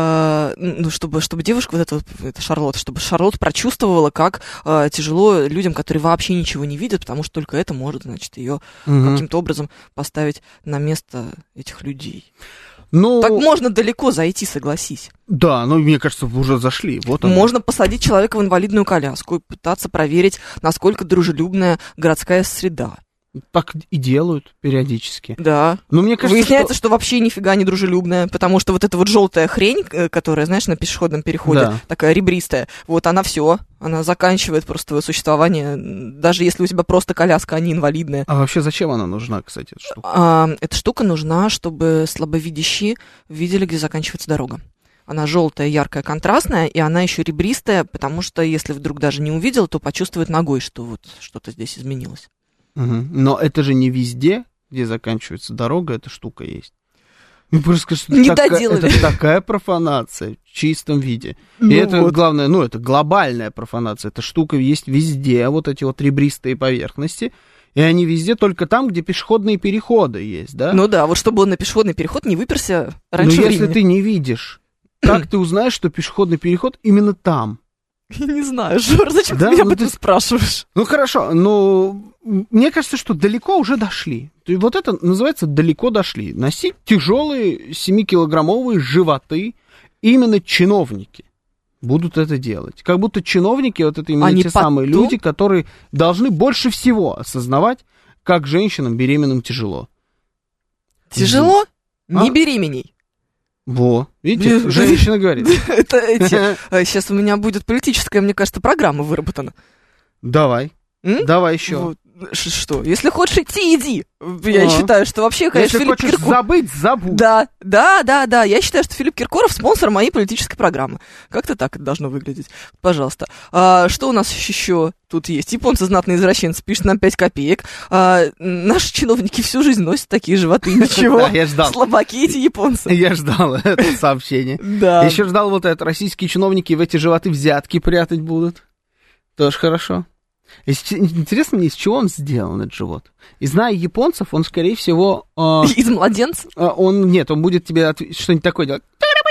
э, ну, чтобы, чтобы девушка, вот эта вот, это Шарлотта, чтобы Шарлотта прочувствовала, как э, тяжело людям, которые вообще ничего не видят, потому что только это может, значит, ее угу. каким-то образом поставить на место этих людей. Ну, так можно далеко зайти, согласись. Да, ну, мне кажется, уже зашли. Вот можно посадить человека в инвалидную коляску и пытаться проверить, насколько дружелюбная городская среда. Так и делают периодически. Да. Но мне кажется, выясняется, что... что вообще нифига не дружелюбная, потому что вот эта вот желтая хрень, которая, знаешь, на пешеходном переходе, да. такая ребристая, вот она все, она заканчивает просто твое существование, даже если у тебя просто коляска, а не инвалидная. А вообще зачем она нужна, кстати, эта штука? А, эта штука нужна, чтобы слабовидящие видели, где заканчивается дорога. Она желтая, яркая, контрастная, и она еще ребристая, потому что если вдруг даже не увидел, то почувствует ногой, что вот что-то здесь изменилось. Угу. Но это же не везде, где заканчивается дорога, эта штука есть. Ну, просто скажу, что не это, доделали. Такая, это такая профанация в чистом виде. Ну и это вот. главное, ну, это глобальная профанация. Эта штука есть везде, вот эти вот ребристые поверхности. И они везде только там, где пешеходные переходы есть, да? Ну да, вот чтобы он на пешеходный переход не выперся раньше времени. Но времени. если ты не видишь, как ты узнаешь, что пешеходный переход именно там? Я не знаю, Жор, зачем да? ты меня ну, об этом ты... спрашиваешь? Ну, хорошо, но мне кажется, что далеко уже дошли. И вот это называется «далеко дошли». Носить тяжелые семикилограммовые животы именно чиновники будут это делать. Как будто чиновники, вот это именно Они те потом... самые люди, которые должны больше всего осознавать, как женщинам беременным тяжело. Тяжело? А? Не беременей. Во, видите, женщина говорит. Это эти. Сейчас у меня будет политическая, мне кажется, программа выработана. Давай. Давай еще. Что? Если хочешь идти, иди. Я считаю, что вообще, конечно, Филипп Киркоров... Если хочешь забыть, забудь. Да, да, да, да. Я считаю, что Филипп Киркоров спонсор моей политической программы. Как-то так это должно выглядеть. Пожалуйста. А, что у нас еще тут есть? Японцы знатные извращенцы, пишут нам пять копеек. А, наши чиновники всю жизнь носят такие животы. Ничего. Да, я ждал. Слабаки эти японцы. Я ждал это сообщение. Да. Еще ждал вот это. Российские чиновники в эти животы взятки прятать будут. Тоже хорошо. Интересно мне, из чего он сделан, этот живот. И зная японцев, он, скорее всего... Э, из младенца? Э, он, нет, он будет тебе отв... что-нибудь такое делать.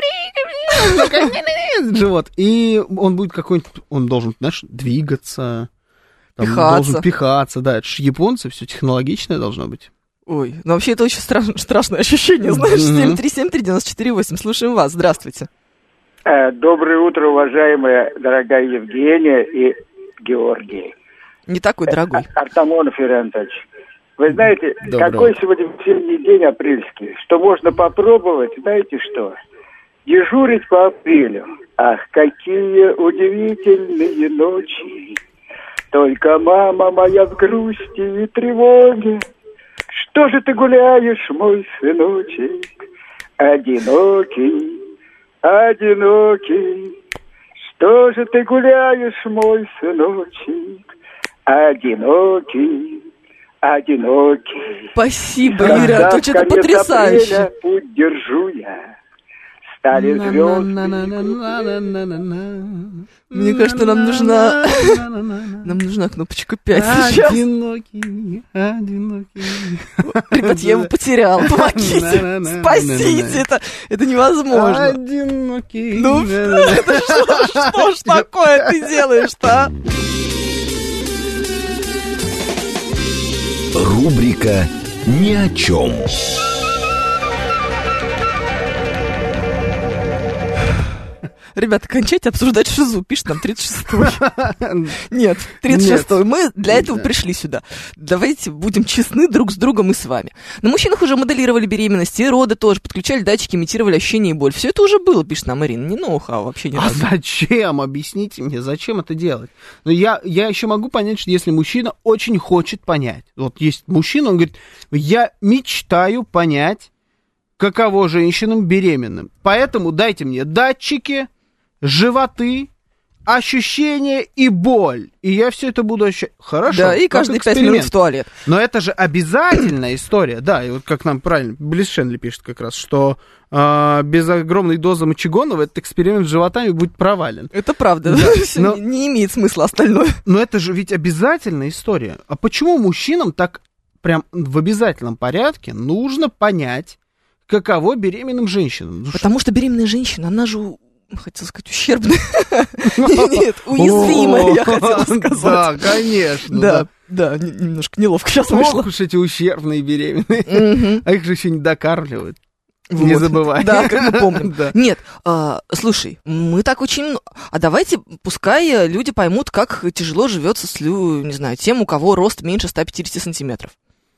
Живот. И он будет какой-нибудь... Он должен, знаешь, двигаться. Там, пихаться. Должен пихаться, да. Это же японцы, все технологичное должно быть. Ой, ну вообще это очень страш... страшное ощущение, знаешь. семь три семь три девять четыре восемь. Слушаем вас. Здравствуйте. Доброе утро, уважаемая, дорогая Евгения и Георгий. Не такой дорогой. Артамонов Ирантович. Вы знаете, Доброе. Какой сегодня весенний день апрельский, что можно попробовать, знаете что? Дежурить по апрелю. Ах, какие удивительные ночи. Только мама моя в грусти и тревоге. Что же ты гуляешь, мой сыночек? Одинокий, одинокий. Что же ты гуляешь, мой сыночек? Одинокий, одинокий. Спасибо, Юрий Анатольевич, это потрясающе. Путь держу я. стали звезды. Мне кажется, нам нужна... Нам нужна кнопочка пять сейчас. Одинокий, одинокий. Ребят, я его потерял. Помогите. Спасите. Это, это невозможно. Одинокий. Ну, это что, что ж такое ты делаешь-то, а? Рубрика «Ни о чем». Ребята, кончайте обсуждать шизу. Пишет нам тридцать шестой. Нет, тридцать шестой. Мы для этого пришли сюда. Давайте будем честны друг с другом и с вами. На мужчинах уже моделировали беременность, и роды тоже. Подключали датчики, имитировали ощущение и боль. Все это уже было, пишет нам Ирина. Не ноу-хау вообще не А разу. зачем? Объясните мне, зачем это делать? Ну, я, я еще могу понять, что если мужчина очень хочет понять. Вот есть мужчина, он говорит, я мечтаю понять, каково женщинам беременным. Поэтому дайте мне датчики, животы, ощущения и боль. И я все это буду ощущать. Хорошо. Да, и каждые пять минут в туалет. Но это же обязательная история. Да, и вот как нам правильно Близ Шенли пишет как раз, что э, без огромной дозы мочегонного этот эксперимент с животами будет провален. Это правда. Да, но, не имеет смысла остальное. Но это же ведь обязательная история. А почему мужчинам так прям в обязательном порядке нужно понять, каково беременным женщинам? Потому что беременная женщина, она же... Хотела сказать, ущербная. Нет, уязвимая, я хотела сказать. Да, конечно. Да, да, немножко неловко сейчас вышло. Ох уж эти ущербные беременные. А их же еще не докармливают. Не забывай. Да, как мы помним. Нет, слушай, мы так очень... А давайте, пускай люди поймут, как тяжело живется с, не знаю, тем, у кого рост меньше ста пятидесяти сантиметров.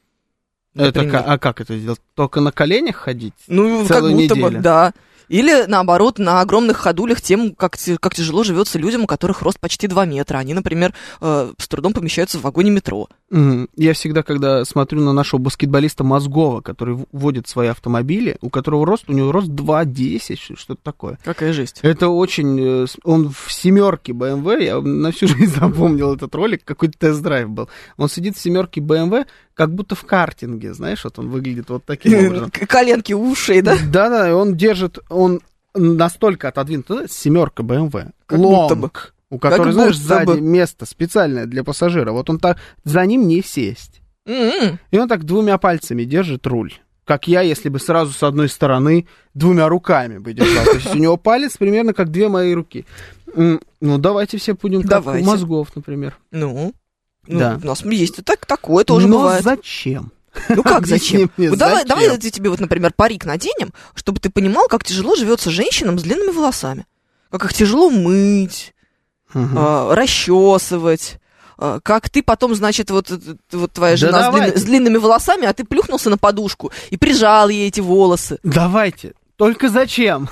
Это, а как это сделать? Только на коленях ходить? Ну, как будто бы, да. Или, наоборот, на огромных ходулях тем, как, как тяжело живется людям, у которых рост почти два метра. Они, например, э, с трудом помещаются в вагоне метро. Mm-hmm. Я всегда, когда смотрю на нашего баскетболиста Мозгова, который водит свои автомобили, у которого рост, у него рост два десять, что-то такое. Какая жесть. Это очень... Он в семерке бэ эм вэ, я на всю жизнь запомнил этот ролик, какой-то тест-драйв был. Он сидит в семерке бэ эм вэ, как будто в картинге, знаешь, вот он выглядит вот таким образом. Коленки у ушей, да? Да-да, и он держит, он настолько отодвинут, семерка бэ эм вэ, как лонг, у которой, как знаешь, сзади бы. Место специальное для пассажира, вот он так, за ним не сесть. Mm-hmm. И он так двумя пальцами держит руль, как я, если бы сразу с одной стороны двумя руками бы держал. То есть у него палец примерно как две мои руки. Ну, давайте все будем давайте. Как у Мозгов, например. Ну, ну да. У нас есть так, такое тоже Но бывает. зачем? Ну как зачем? Мне, вот давай, зачем? Давай я тебе вот, например, парик наденем, чтобы ты понимал, как тяжело живется женщинам с длинными волосами. Как их тяжело мыть, угу. а, расчесывать. А, как ты потом, значит, вот, вот твоя жена да с, длин, с длинными волосами, а ты плюхнулся на подушку и прижал ей эти волосы. Давайте. Только зачем?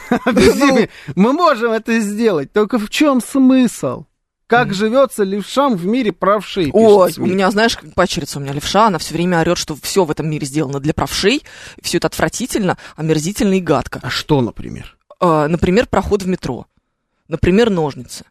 Мы можем это сделать. Только в чем смысл? Как mm-hmm. живется левшам в мире правшей? Ой, у меня, знаешь, падчерица у меня левша, она все время орет, что все в этом мире сделано для правшей, все это отвратительно, омерзительно и гадко. А что, например? А, например, проход в метро. Например, ножницы.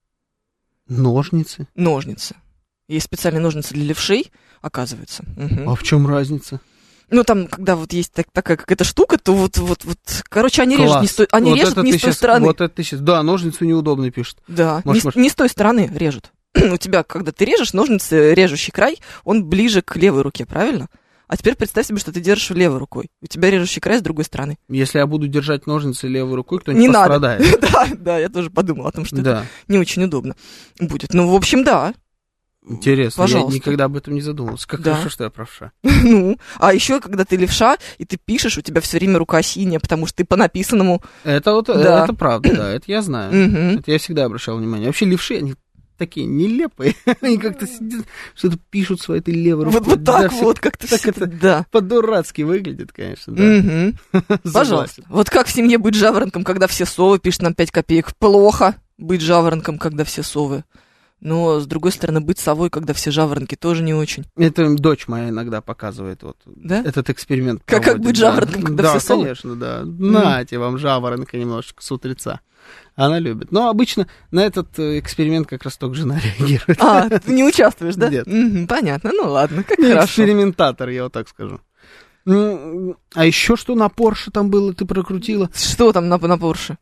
Ножницы? Ножницы. Есть специальные ножницы для левшей, оказывается. Угу. А в чем разница? Ну, там, когда вот есть так, такая какая-то штука, то вот, вот, вот, короче, они Класс. режут не с той, они вот режут не с той сейчас, стороны. Вот это ты сейчас, да, ножницы неудобные пишут. Да, может, не, может... не с той стороны режут. У тебя, когда ты режешь, ножницы, режущий край, он ближе к левой руке, правильно? А теперь представь себе, что ты держишь левой рукой. У тебя режущий край с другой стороны. Если я буду держать ножницы левой рукой, кто-нибудь не пострадает. Не надо. да, да, я тоже подумала о том, что да. это не очень удобно будет. Ну, в общем, да. Интересно, Пожалуйста. Я никогда об этом не задумывался. Как да. хорошо, что я правша. Ну, а еще, когда ты левша, и ты пишешь, у тебя все время рука синяя, потому что ты по написанному... Это вот, да. это правда, да, это я знаю. Mm-hmm. Это я всегда обращал внимание. Вообще левши, они такие нелепые. Они как-то сидят, что-то пишут своей этой левой рукой. Вот, вот так да, вот, как-то так это да. по-дурацки выглядит, конечно, да. Mm-hmm. Пожалуйста. Вот как в семье быть жаворонком, когда все совы, пишет нам пять копеек. Плохо быть жаворонком, когда все совы. Но, с другой стороны, быть совой, когда все жаворонки, тоже не очень. Это дочь моя иногда показывает вот да? этот эксперимент. Как, как быть жаворонком, да. когда да, все совы? Да, конечно, да. Mm. Нате вам жаворонка немножечко с утреца. Она любит. Но обычно на этот эксперимент как раз только жена реагирует. А, ты не участвуешь, да? Нет. Mm-hmm, понятно, ну ладно, как не хорошо. Экспериментатор, я вот так скажу. А еще что на Порше там было, ты прокрутила? Что там на, на Порше?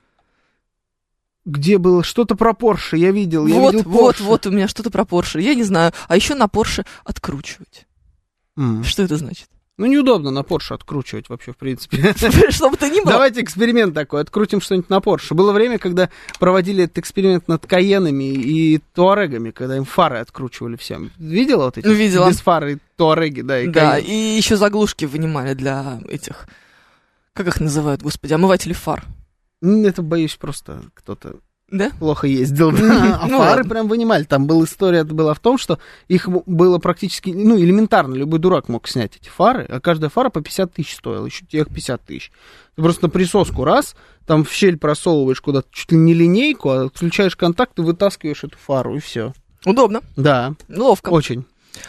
Где было что-то про Порше? Я видел, я вот, видел вот, Porsche. вот у меня что-то про Порше. Я не знаю. А еще на Порше откручивать. Mm. Что это значит? Ну, неудобно на Порше откручивать вообще, в принципе. Чтобы то ни было. Давайте эксперимент такой, открутим что-нибудь на Порше. Было время, когда проводили этот эксперимент над Каенами и Туарегами, когда им фары откручивали всем. Видела вот эти? Видела. Без фары Туареги, да, и Да, Каен. и еще заглушки вынимали для этих, как их называют, господи, омывателей фар. Это, боюсь, просто кто-то... Да? Плохо ездил, да. А Ну, фары ладно. прям вынимали. Там была история была в том, что их было практически, ну, элементарно, любой дурак мог снять эти фары, а каждая фара по пятьдесят тысяч стоила, еще тех пятьдесят тысяч. Ты просто на присоску раз, там в щель просовываешь куда-то чуть ли не линейку, а включаешь контакт и вытаскиваешь эту фару, и все. Удобно, Да, ловко. очень.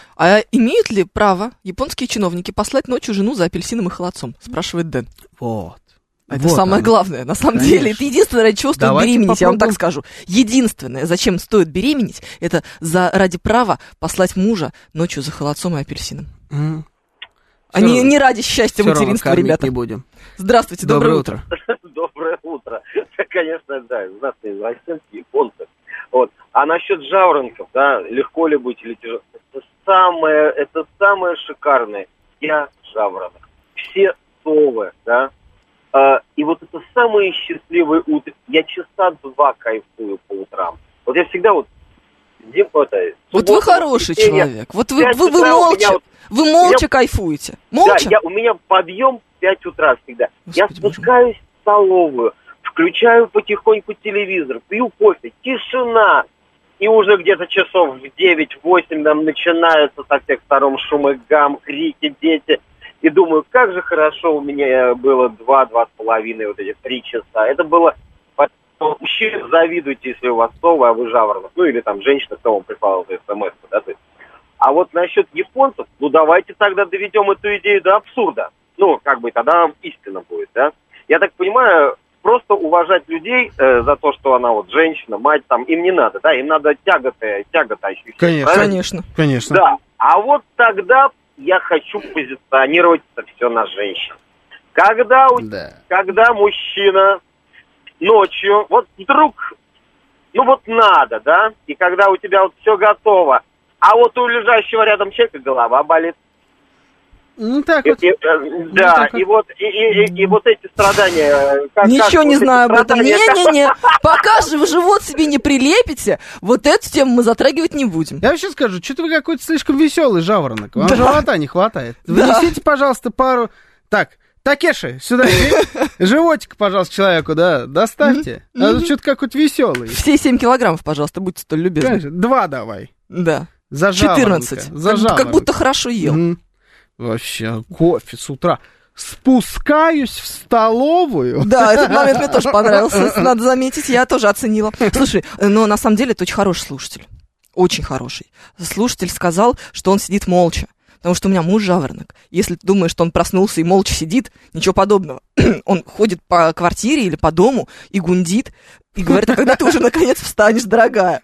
А имеют ли право японские чиновники послать ночью жену за апельсином и холодцом? Спрашивает Дэн. Вот. Это Вот самое оно. главное. На самом Конечно. деле, это единственное, ради чего стоит Давайте беременеть, я вам так попробуем. скажу. Единственное, зачем стоит беременеть, это за, ради права послать мужа ночью за холодцом и апельсином. М. А Всё не, равно- не ради счастья всё равно материнства, кормить ребята. не будем. Здравствуйте, доброе, Доброе утро. утро. Доброе утро. Конечно, да, знатные извращенцы, японцы. Вот. А насчет жаворонков, да, легко ли быть или тяжело, это самое, это самое шикарное. Я жаворонок. Все совы, да. А, и вот это самое счастливое утро. Я часа два кайфую по утрам. Вот я всегда вот... Дим, это, Вот вы суббота, хороший воскресенье, человек. Вот вы, пять вы, вы утра у молча, меня вот- вы молча меня- кайфуете. Молча? Да, я, у меня подъем в пять утра всегда. Господи, я боже мой. спускаюсь в столовую, включаю потихоньку телевизор, пью кофе, тишина. И уже где-то часов в девять-восемь там начинаются со всех сторон шум и гам, крики, дети. И думаю, как же хорошо у меня было два-два с половиной, вот эти три часа. Это было... Мужчины, завидуйте, если у вас совы, а вы жаворонок. Ну, или там женщина, кто вам прислала эту смс, да, то есть. А вот насчет японцев, ну, давайте тогда доведем эту идею до абсурда. Ну, как бы тогда истина будет, да. Я так понимаю, просто уважать людей э, за то, что она вот женщина, мать, там, им не надо, да, им надо тяготы, тяготы ощущать. Конечно. правильно? Конечно. Конечно. Да. А вот тогда я хочу позиционировать это все на женщин. Когда, у, Да. когда мужчина ночью, вот вдруг, ну вот надо, да, и когда у тебя вот все готово, а вот у лежащего рядом человека голова болит. Ну, так И- вот. и, э, да, так вот. и вот и, и, и, и вот эти страдания. как- Ничего как не вот эти знаю об этом. страдания, как- Не-не-не. Пока же в живот себе не прилепите, вот эту тему мы затрагивать не будем. Я вообще скажу, что-то вы какой-то слишком веселый жаворонок. Вам Да. живота не хватает. Да. Внесите, пожалуйста, пару... Так, Такеши, сюда иди. Животик, пожалуйста, человеку, да, доставьте. А то что-то какой-то веселый. Все семь килограммов, пожалуйста, будьте столь любезны. Конечно, два давай. Да. За жаворонка. четырнадцать. За Как, как жаворонка. будто хорошо ел. Мгм. Вообще, кофе с утра. Спускаюсь в столовую. Да, этот момент мне тоже понравился, надо заметить, я тоже оценила. Слушай, но на самом деле это очень хороший слушатель. Очень хороший. Слушатель сказал, что он сидит молча. Потому что у меня муж жаворонок. Если ты думаешь, что он проснулся и молча сидит, ничего подобного. Он ходит по квартире или по дому и гундит, и говорит, а когда ты уже наконец встанешь, дорогая?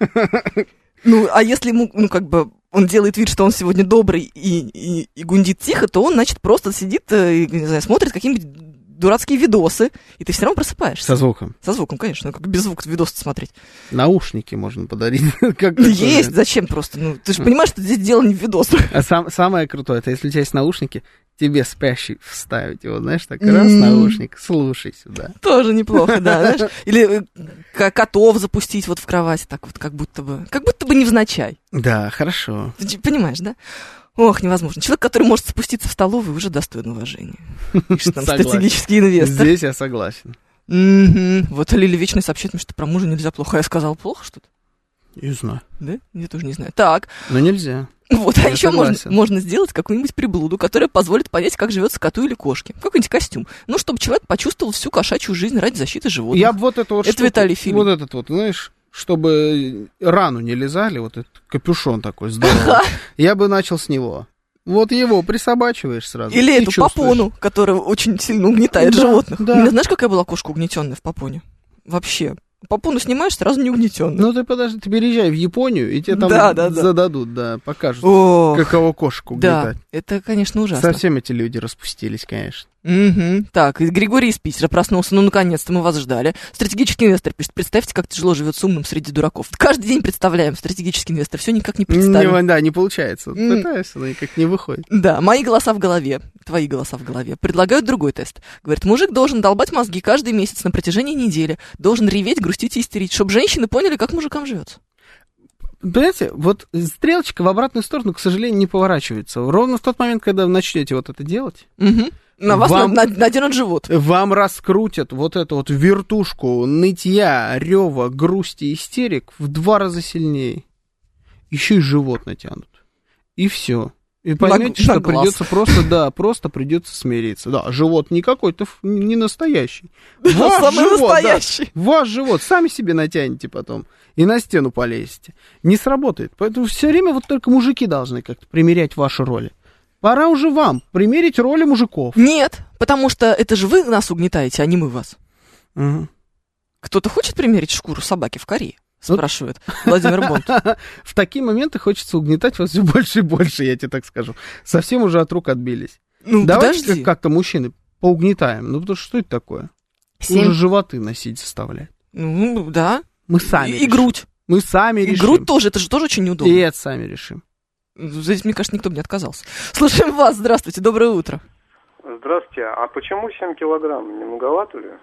Ну, а если ему, ну, как бы, он делает вид, что он сегодня добрый и, и, и гундит тихо, то он, значит, просто сидит и, не знаю, смотрит какие-нибудь дурацкие видосы, и ты все равно просыпаешься. Со звуком. Со звуком, конечно, ну, как без звука видосы смотреть. Наушники можно подарить. Как Ну, такое. есть, зачем просто? Ну, ты же понимаешь, что здесь дело не в видосах. А сам, самое крутое, это если у тебя есть наушники, тебе спящий вставить его, знаешь, так раз М. наушник, слушай сюда. Тоже неплохо, да, знаешь. Или э, к- котов запустить вот в кровать, так вот, как будто бы, как будто бы невзначай. Да, хорошо. Ты ч- понимаешь, да? Ох, невозможно. Человек, который может спуститься в столовую, уже достоин уважения. Пишет нам Согласен. стратегический инвестор. Здесь я согласен. Мгм. Вот Лили Вечный сообщает мне, что про мужа нельзя плохо. А я сказал плохо что-то? Не знаю. Да? Я тоже не знаю. Так, Но нельзя. вот, а Я еще можно, согласен. можно сделать какую-нибудь приблуду, которая позволит понять, как живется коту или кошке. Какой-нибудь костюм. Ну, чтобы человек почувствовал всю кошачью жизнь ради защиты животных. Я бы вот это вот Это штуку, Виталий Филин. вот этот вот, знаешь, чтобы рану не лизали, вот этот капюшон такой здоровый, я бы начал с него. Вот его присобачиваешь сразу. Или и эту чувствуешь. попону, которая очень сильно угнетает Да, животных. да. У меня знаешь, какая была кошка угнетенная в попоне? Вообще. Попону снимаешь, сразу не угнетённый. Ну, ты подожди, ты переезжай в Японию, и тебе там да, да, да. зададут, да, покажут, Ох, каково кошку угнетать. Да, это, конечно, ужасно. Совсем эти люди распустились, конечно. Угу. Так, и Григорий из Питера проснулся. Ну, наконец-то, мы вас ждали. Стратегический инвестор пишет: представьте, как тяжело живет с умным среди дураков. Каждый день представляем, стратегический инвестор. Все никак не представим. Не, да, не получается. Mm. Пытаюсь, но никак не выходит. Да, мои голоса в голове. Твои голоса в голове. Предлагают другой тест. Говорит, мужик должен долбать мозги каждый месяц на протяжении недели. Должен реветь, грустить и истерить, чтобы женщины поняли, как мужикам живется. Понимаете, вот стрелочка в обратную сторону, к сожалению, не поворачивается. Ровно в тот момент, когда вы начнете вот это делать... Угу. На вас вам, наденут живот. Вам раскрутят вот эту вот вертушку нытья, рева, грусти, истерик в два раза сильнее. Еще и живот натянут. И все. И поймете, на, что на придется просто, да, просто придется смириться. Да, живот не какой-то, не настоящий. Ваш самый живот, настоящий. Да, ваш живот. Сами себе натянете потом. И на стену полезете. Не сработает. Поэтому все время вот только мужики должны как-то примерять ваши роли. Пора уже вам примерить роли мужиков. Нет, потому что это же вы нас угнетаете, а не мы вас. Угу. Кто-то хочет примерить шкуру собаки в Корее? Спрашивает Владимир Бонд. В такие моменты хочется угнетать вас все больше и больше, я тебе так скажу. Совсем уже от рук отбились. Ну, давайте как-то мужчины поугнетаем. Ну, потому что что это такое? Уже животы носить заставляет. Ну, да. Мы сами И грудь. Мы сами решим. И грудь тоже, это же тоже очень неудобно. И это сами решим. Здесь, мне кажется, никто бы не отказался. Слушаем вас, здравствуйте, доброе утро. Здравствуйте, а почему семь килограмм? Не многовато ли?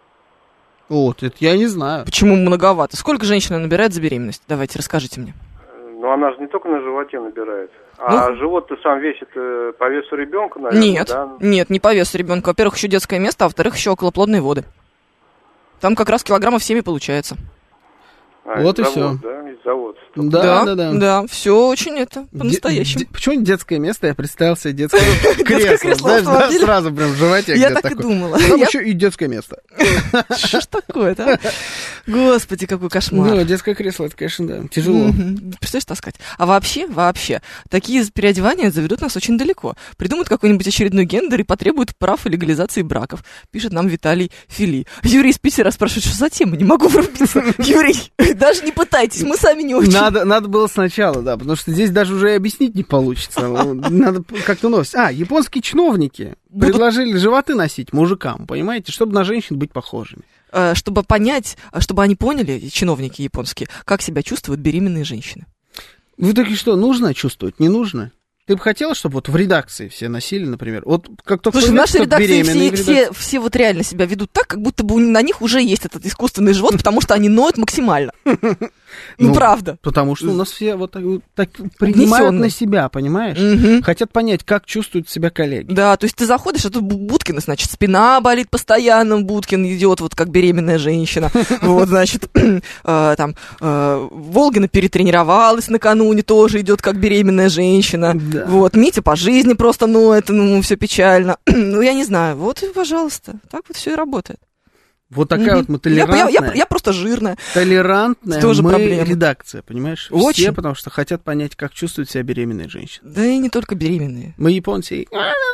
Вот, это я не знаю. Почему многовато? Сколько женщина набирает за беременность? Давайте, расскажите мне. Ну, она же не только на животе набирает. А ну, живот-то сам весит э, по весу ребенка, наверное, нет, да? Нет, не по весу ребенка. Во-первых, еще детское место, а во-вторых, еще околоплодные воды. Там как раз килограммов семь и получается. А, вот и завод, все. Да, из завода. Да, да, да, да. Да, все очень это, по-настоящему. Де- де- почему детское место? Я представил себе детское кресло. Знаешь, да, сразу прям в животе. Я так и думала. Там еще и детское место. Что ж такое-то? Господи, какой кошмар. Ну, детское кресло, это, конечно, да, тяжело. Представляешь, таскать. А вообще, вообще, такие переодевания заведут нас очень далеко. Придумают какой-нибудь очередной гендер и потребуют прав и легализации браков. Пишет нам Виталий Фили. Юрий из Питера спрашивает, что за тема? Не могу врубиться. Юрий, даже не пытайтесь, мы сами не очень. Надо, надо было сначала, да, потому что здесь даже уже и объяснить не получится. Надо как-то носить. А, японские чиновники Будут... предложили животы носить мужикам, понимаете, чтобы на женщин быть похожими. Чтобы понять, чтобы они поняли, чиновники японские, как себя чувствуют беременные женщины. Вы такие что, нужно чувствовать, не нужно? Ты бы хотела, чтобы вот в редакции все носили, например? Вот как только Слушай, в нашей редакции все, редакции... все, все вот реально себя ведут так, как будто бы на них уже есть этот искусственный живот, потому что они ноют максимально. Ну, ну, правда. Потому что у нас все вот так, так принимают Несённые. На себя, понимаешь? Угу. Хотят понять, как чувствуют себя коллеги. Да, то есть ты заходишь, а тут Будкина, значит, спина болит постоянно, Будкин идет вот как беременная женщина. Вот, значит, там, Волгина перетренировалась накануне, тоже идет как беременная женщина. Вот, Митя по жизни просто ноет, ну, все печально. Ну, я не знаю, вот, пожалуйста, так вот все и работает. Вот такая mm-hmm. вот мы толерантная. Я, я, я, я просто жирная. Толерантная тоже мы проблема. Редакция, понимаешь? Очень. Все, потому что хотят понять, как чувствуют себя беременные женщины. Да и не только беременные. Мы японцы.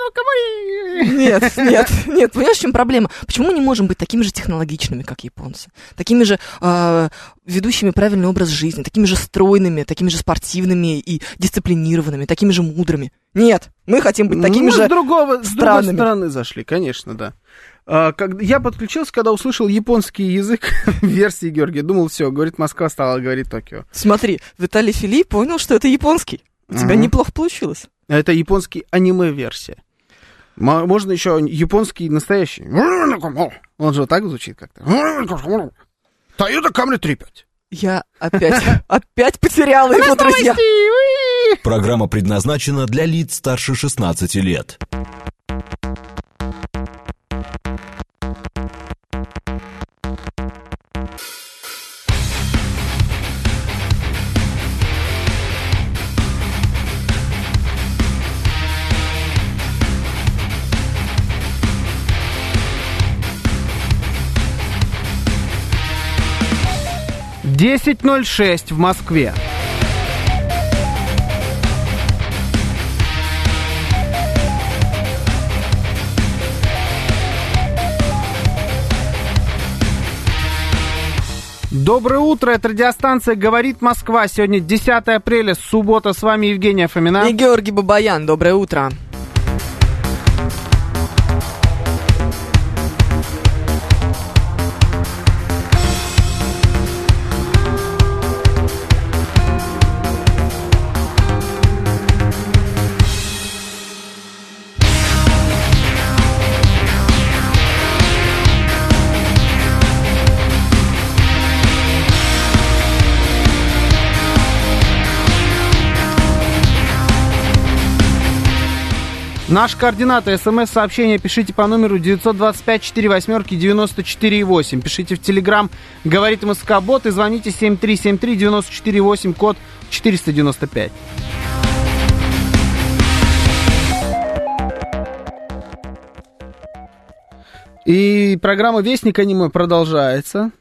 Нет, нет, нет. Понимаешь, в чем проблема? Почему мы не можем быть такими же технологичными, как японцы? Такими же э, ведущими правильный образ жизни, такими же стройными, такими же спортивными и дисциплинированными, такими же мудрыми? Нет, мы хотим быть такими мы же с другого, странными. С другой стороны зашли, конечно, да. Я подключился, когда услышал японский язык в версии Георгия. Думал, все, говорит Москва, стала говорить Токио. Смотри, Виталий Фили понял, что это японский. У тебя uh-huh. неплохо получилось. Это японский аниме-версия. Можно еще японский настоящий. Он же вот так звучит как-то. Toyota Camry три пять. Я опять, опять потеряла его, друзья. Программа предназначена для лиц старше шестнадцати лет. десять ноль шесть в Москве. Доброе утро, это радиостанция «Говорит Москва». Сегодня десятое апреля, суббота. С вами Евгения Фомина. И Георгий Бабаян. Доброе утро. Наши координаты. СМС-сообщение пишите по номеру девятьсот двадцать пять сорок восемь девяносто четыре восемь. Пишите в Телеграм «Говорит МСК-бот» и звоните семь три семь три девять четыре восемь, код четыреста девяносто пять. И программа «Вестник аниме» продолжается.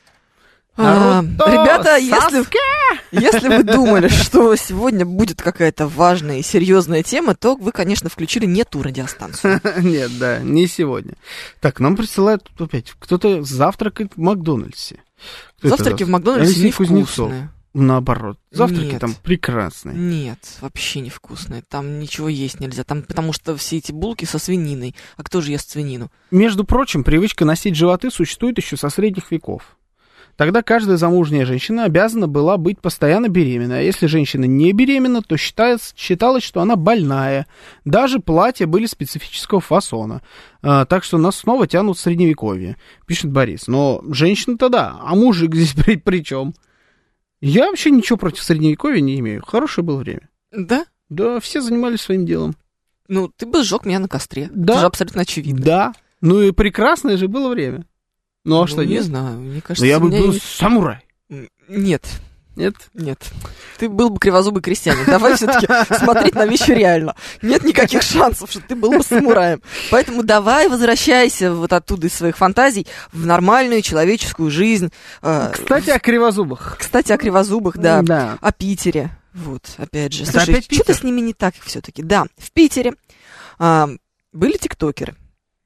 А, ребята, если, если вы думали, что сегодня будет какая-то важная и серьезная тема, то вы, конечно, включили не ту радиостанцию. Нет, да, не сегодня. Так, нам присылают опять кто-то завтракает в Макдональдсе. Завтраки в Макдональдсе невкусные. Наоборот, завтраки Нет. там прекрасные. Нет, вообще невкусные. Там ничего есть нельзя. Там, потому что все эти булки со свининой. А кто же ест свинину? Между прочим, привычка носить животы существует еще со средних веков. Тогда каждая замужняя женщина обязана была быть постоянно беременной. А если женщина не беременна, то считается, считалось, что она больная. Даже платья были специфического фасона. А, так что нас снова тянут в средневековье, пишет Борис. Но женщина-то да, а мужик здесь при, при чем? Я вообще ничего против средневековья не имею. Хорошее было время. Да? Да, все занимались своим делом. Ну, ты бы сжег меня на костре. Да. Это же абсолютно очевидно. Да. Ну и прекрасное же было время. Ну, а ну, что, не нет? знаю, мне кажется, Но я бы меня... был самурай. Нет. Нет? Нет. Ты был бы кривозубый крестьянин. Давай все-таки смотреть на вещи реально. Нет никаких шансов, что ты был бы самураем. Поэтому давай возвращайся вот оттуда из своих фантазий в нормальную человеческую жизнь. Кстати, о кривозубах. Кстати, о кривозубах, да. Да. О Питере. Вот, опять же. Это Слушай, опять что-то Питер? с ними не так все-таки. Да, в Питере а, были тиктокеры.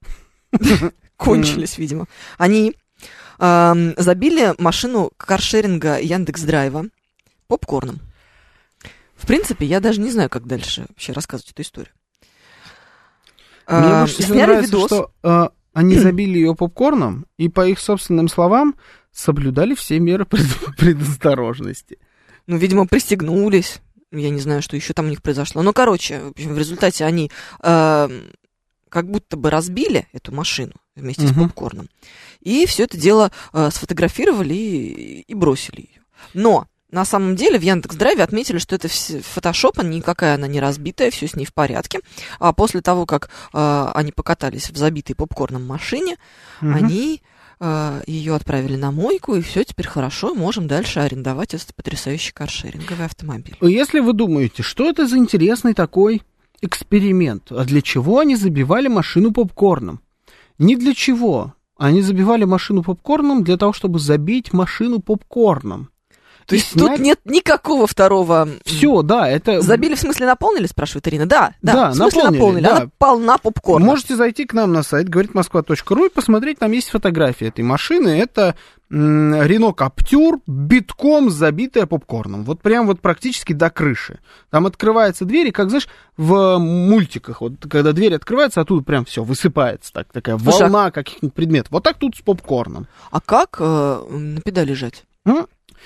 Кончились, видимо. Они э, забили машину каршеринга Яндекс.Драйва попкорном. В принципе, я даже не знаю, как дальше вообще рассказывать эту историю. Мне Э, больше всего сняли нравится, видос. что э, они забили ее попкорном и, по их собственным словам, соблюдали все меры пред- предосторожности. Ну, видимо, пристегнулись. Я не знаю, что еще там у них произошло. Ну, короче, в общем, в результате они э, как будто бы разбили эту машину вместе Мгм. с попкорном. И все это дело э, сфотографировали и, и бросили ее. Но на самом деле в Яндекс.Драйве отметили, что это все фотошоп, никакая она не разбитая, все с ней в порядке. А после того, как э, они покатались в забитой попкорном машине, Мгм. они э, ее отправили на мойку, и все теперь хорошо, можем дальше арендовать этот потрясающий каршеринговый автомобиль. Если вы думаете, что это за интересный такой эксперимент, а для чего они забивали машину попкорном? Ни для чего. Они забивали машину попкорном для того, чтобы забить машину попкорном. То есть тут нет никакого второго... Все, да, это... Забили, в смысле наполнили, спрашивает Ирина? Да, да, Да, в смысле наполнили, наполнили, да. она полна попкорна. Можете зайти к нам на сайт говорит москва точка ру и посмотреть, там есть фотографии этой машины. Это м, Рено Каптюр, битком забитая попкорном. Вот прям вот практически до крыши. Там открывается дверь, и как, знаешь, в мультиках, вот когда дверь открывается, оттуда прям все высыпается, так, такая Слушай, волна каких-нибудь предметов. Вот так тут с попкорном. А как э, на педали жать? Ну,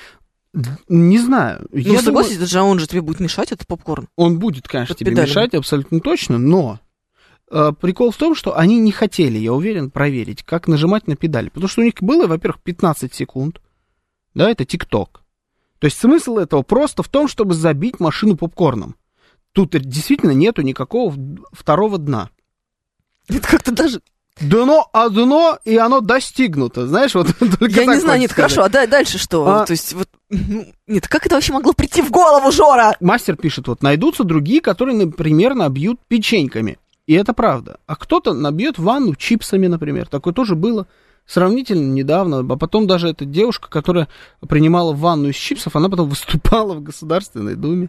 не знаю. Ну, Я согласись, думаю, даже он же тебе будет мешать, это попкорн. он будет, конечно, Под тебе педалями. мешать, абсолютно точно, но э, прикол в том, что они не хотели, я уверен, проверить, как нажимать на педали. Потому что у них было, во-первых, пятнадцать секунд, да, это ТикТок. То есть смысл этого просто в том, чтобы забить машину попкорном. Тут действительно нету никакого второго дна. Это как-то даже... Дно одно, и оно достигнуто, знаешь, вот только Я не так знаю, нет, хочется хорошо, сказать. а да- дальше что? А- То есть, вот, ну, нет, как это вообще могло прийти в голову, Жора? Мастер пишет, вот, найдутся другие, которые, например, набьют печеньками. И это правда. А кто-то набьет ванну чипсами, например. Такое тоже было сравнительно недавно. А потом даже эта девушка, которая принимала ванну из чипсов, она потом выступала в Государственной Думе.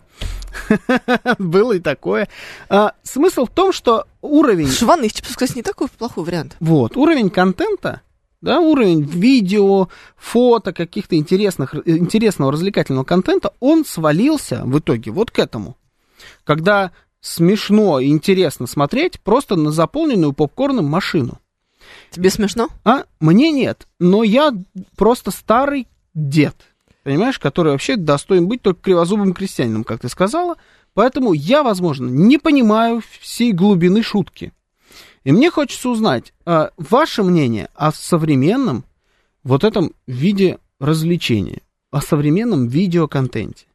Было и такое. А, смысл в том, что уровень... Слушай, ванна из чипсов, кстати, не такой плохой вариант. Вот, уровень контента да, уровень видео, фото, каких-то интересных, интересного развлекательного контента, он свалился в итоге вот к этому. Когда смешно и интересно смотреть просто на заполненную попкорном машину. Тебе смешно? А? Мне нет, но я просто старый дед, понимаешь, который вообще достоин быть только кривозубым крестьянином, как ты сказала, поэтому я, возможно, не понимаю всей глубины шутки. И мне хочется узнать, а, ваше мнение о современном вот этом виде развлечения, о современном видеоконтенте.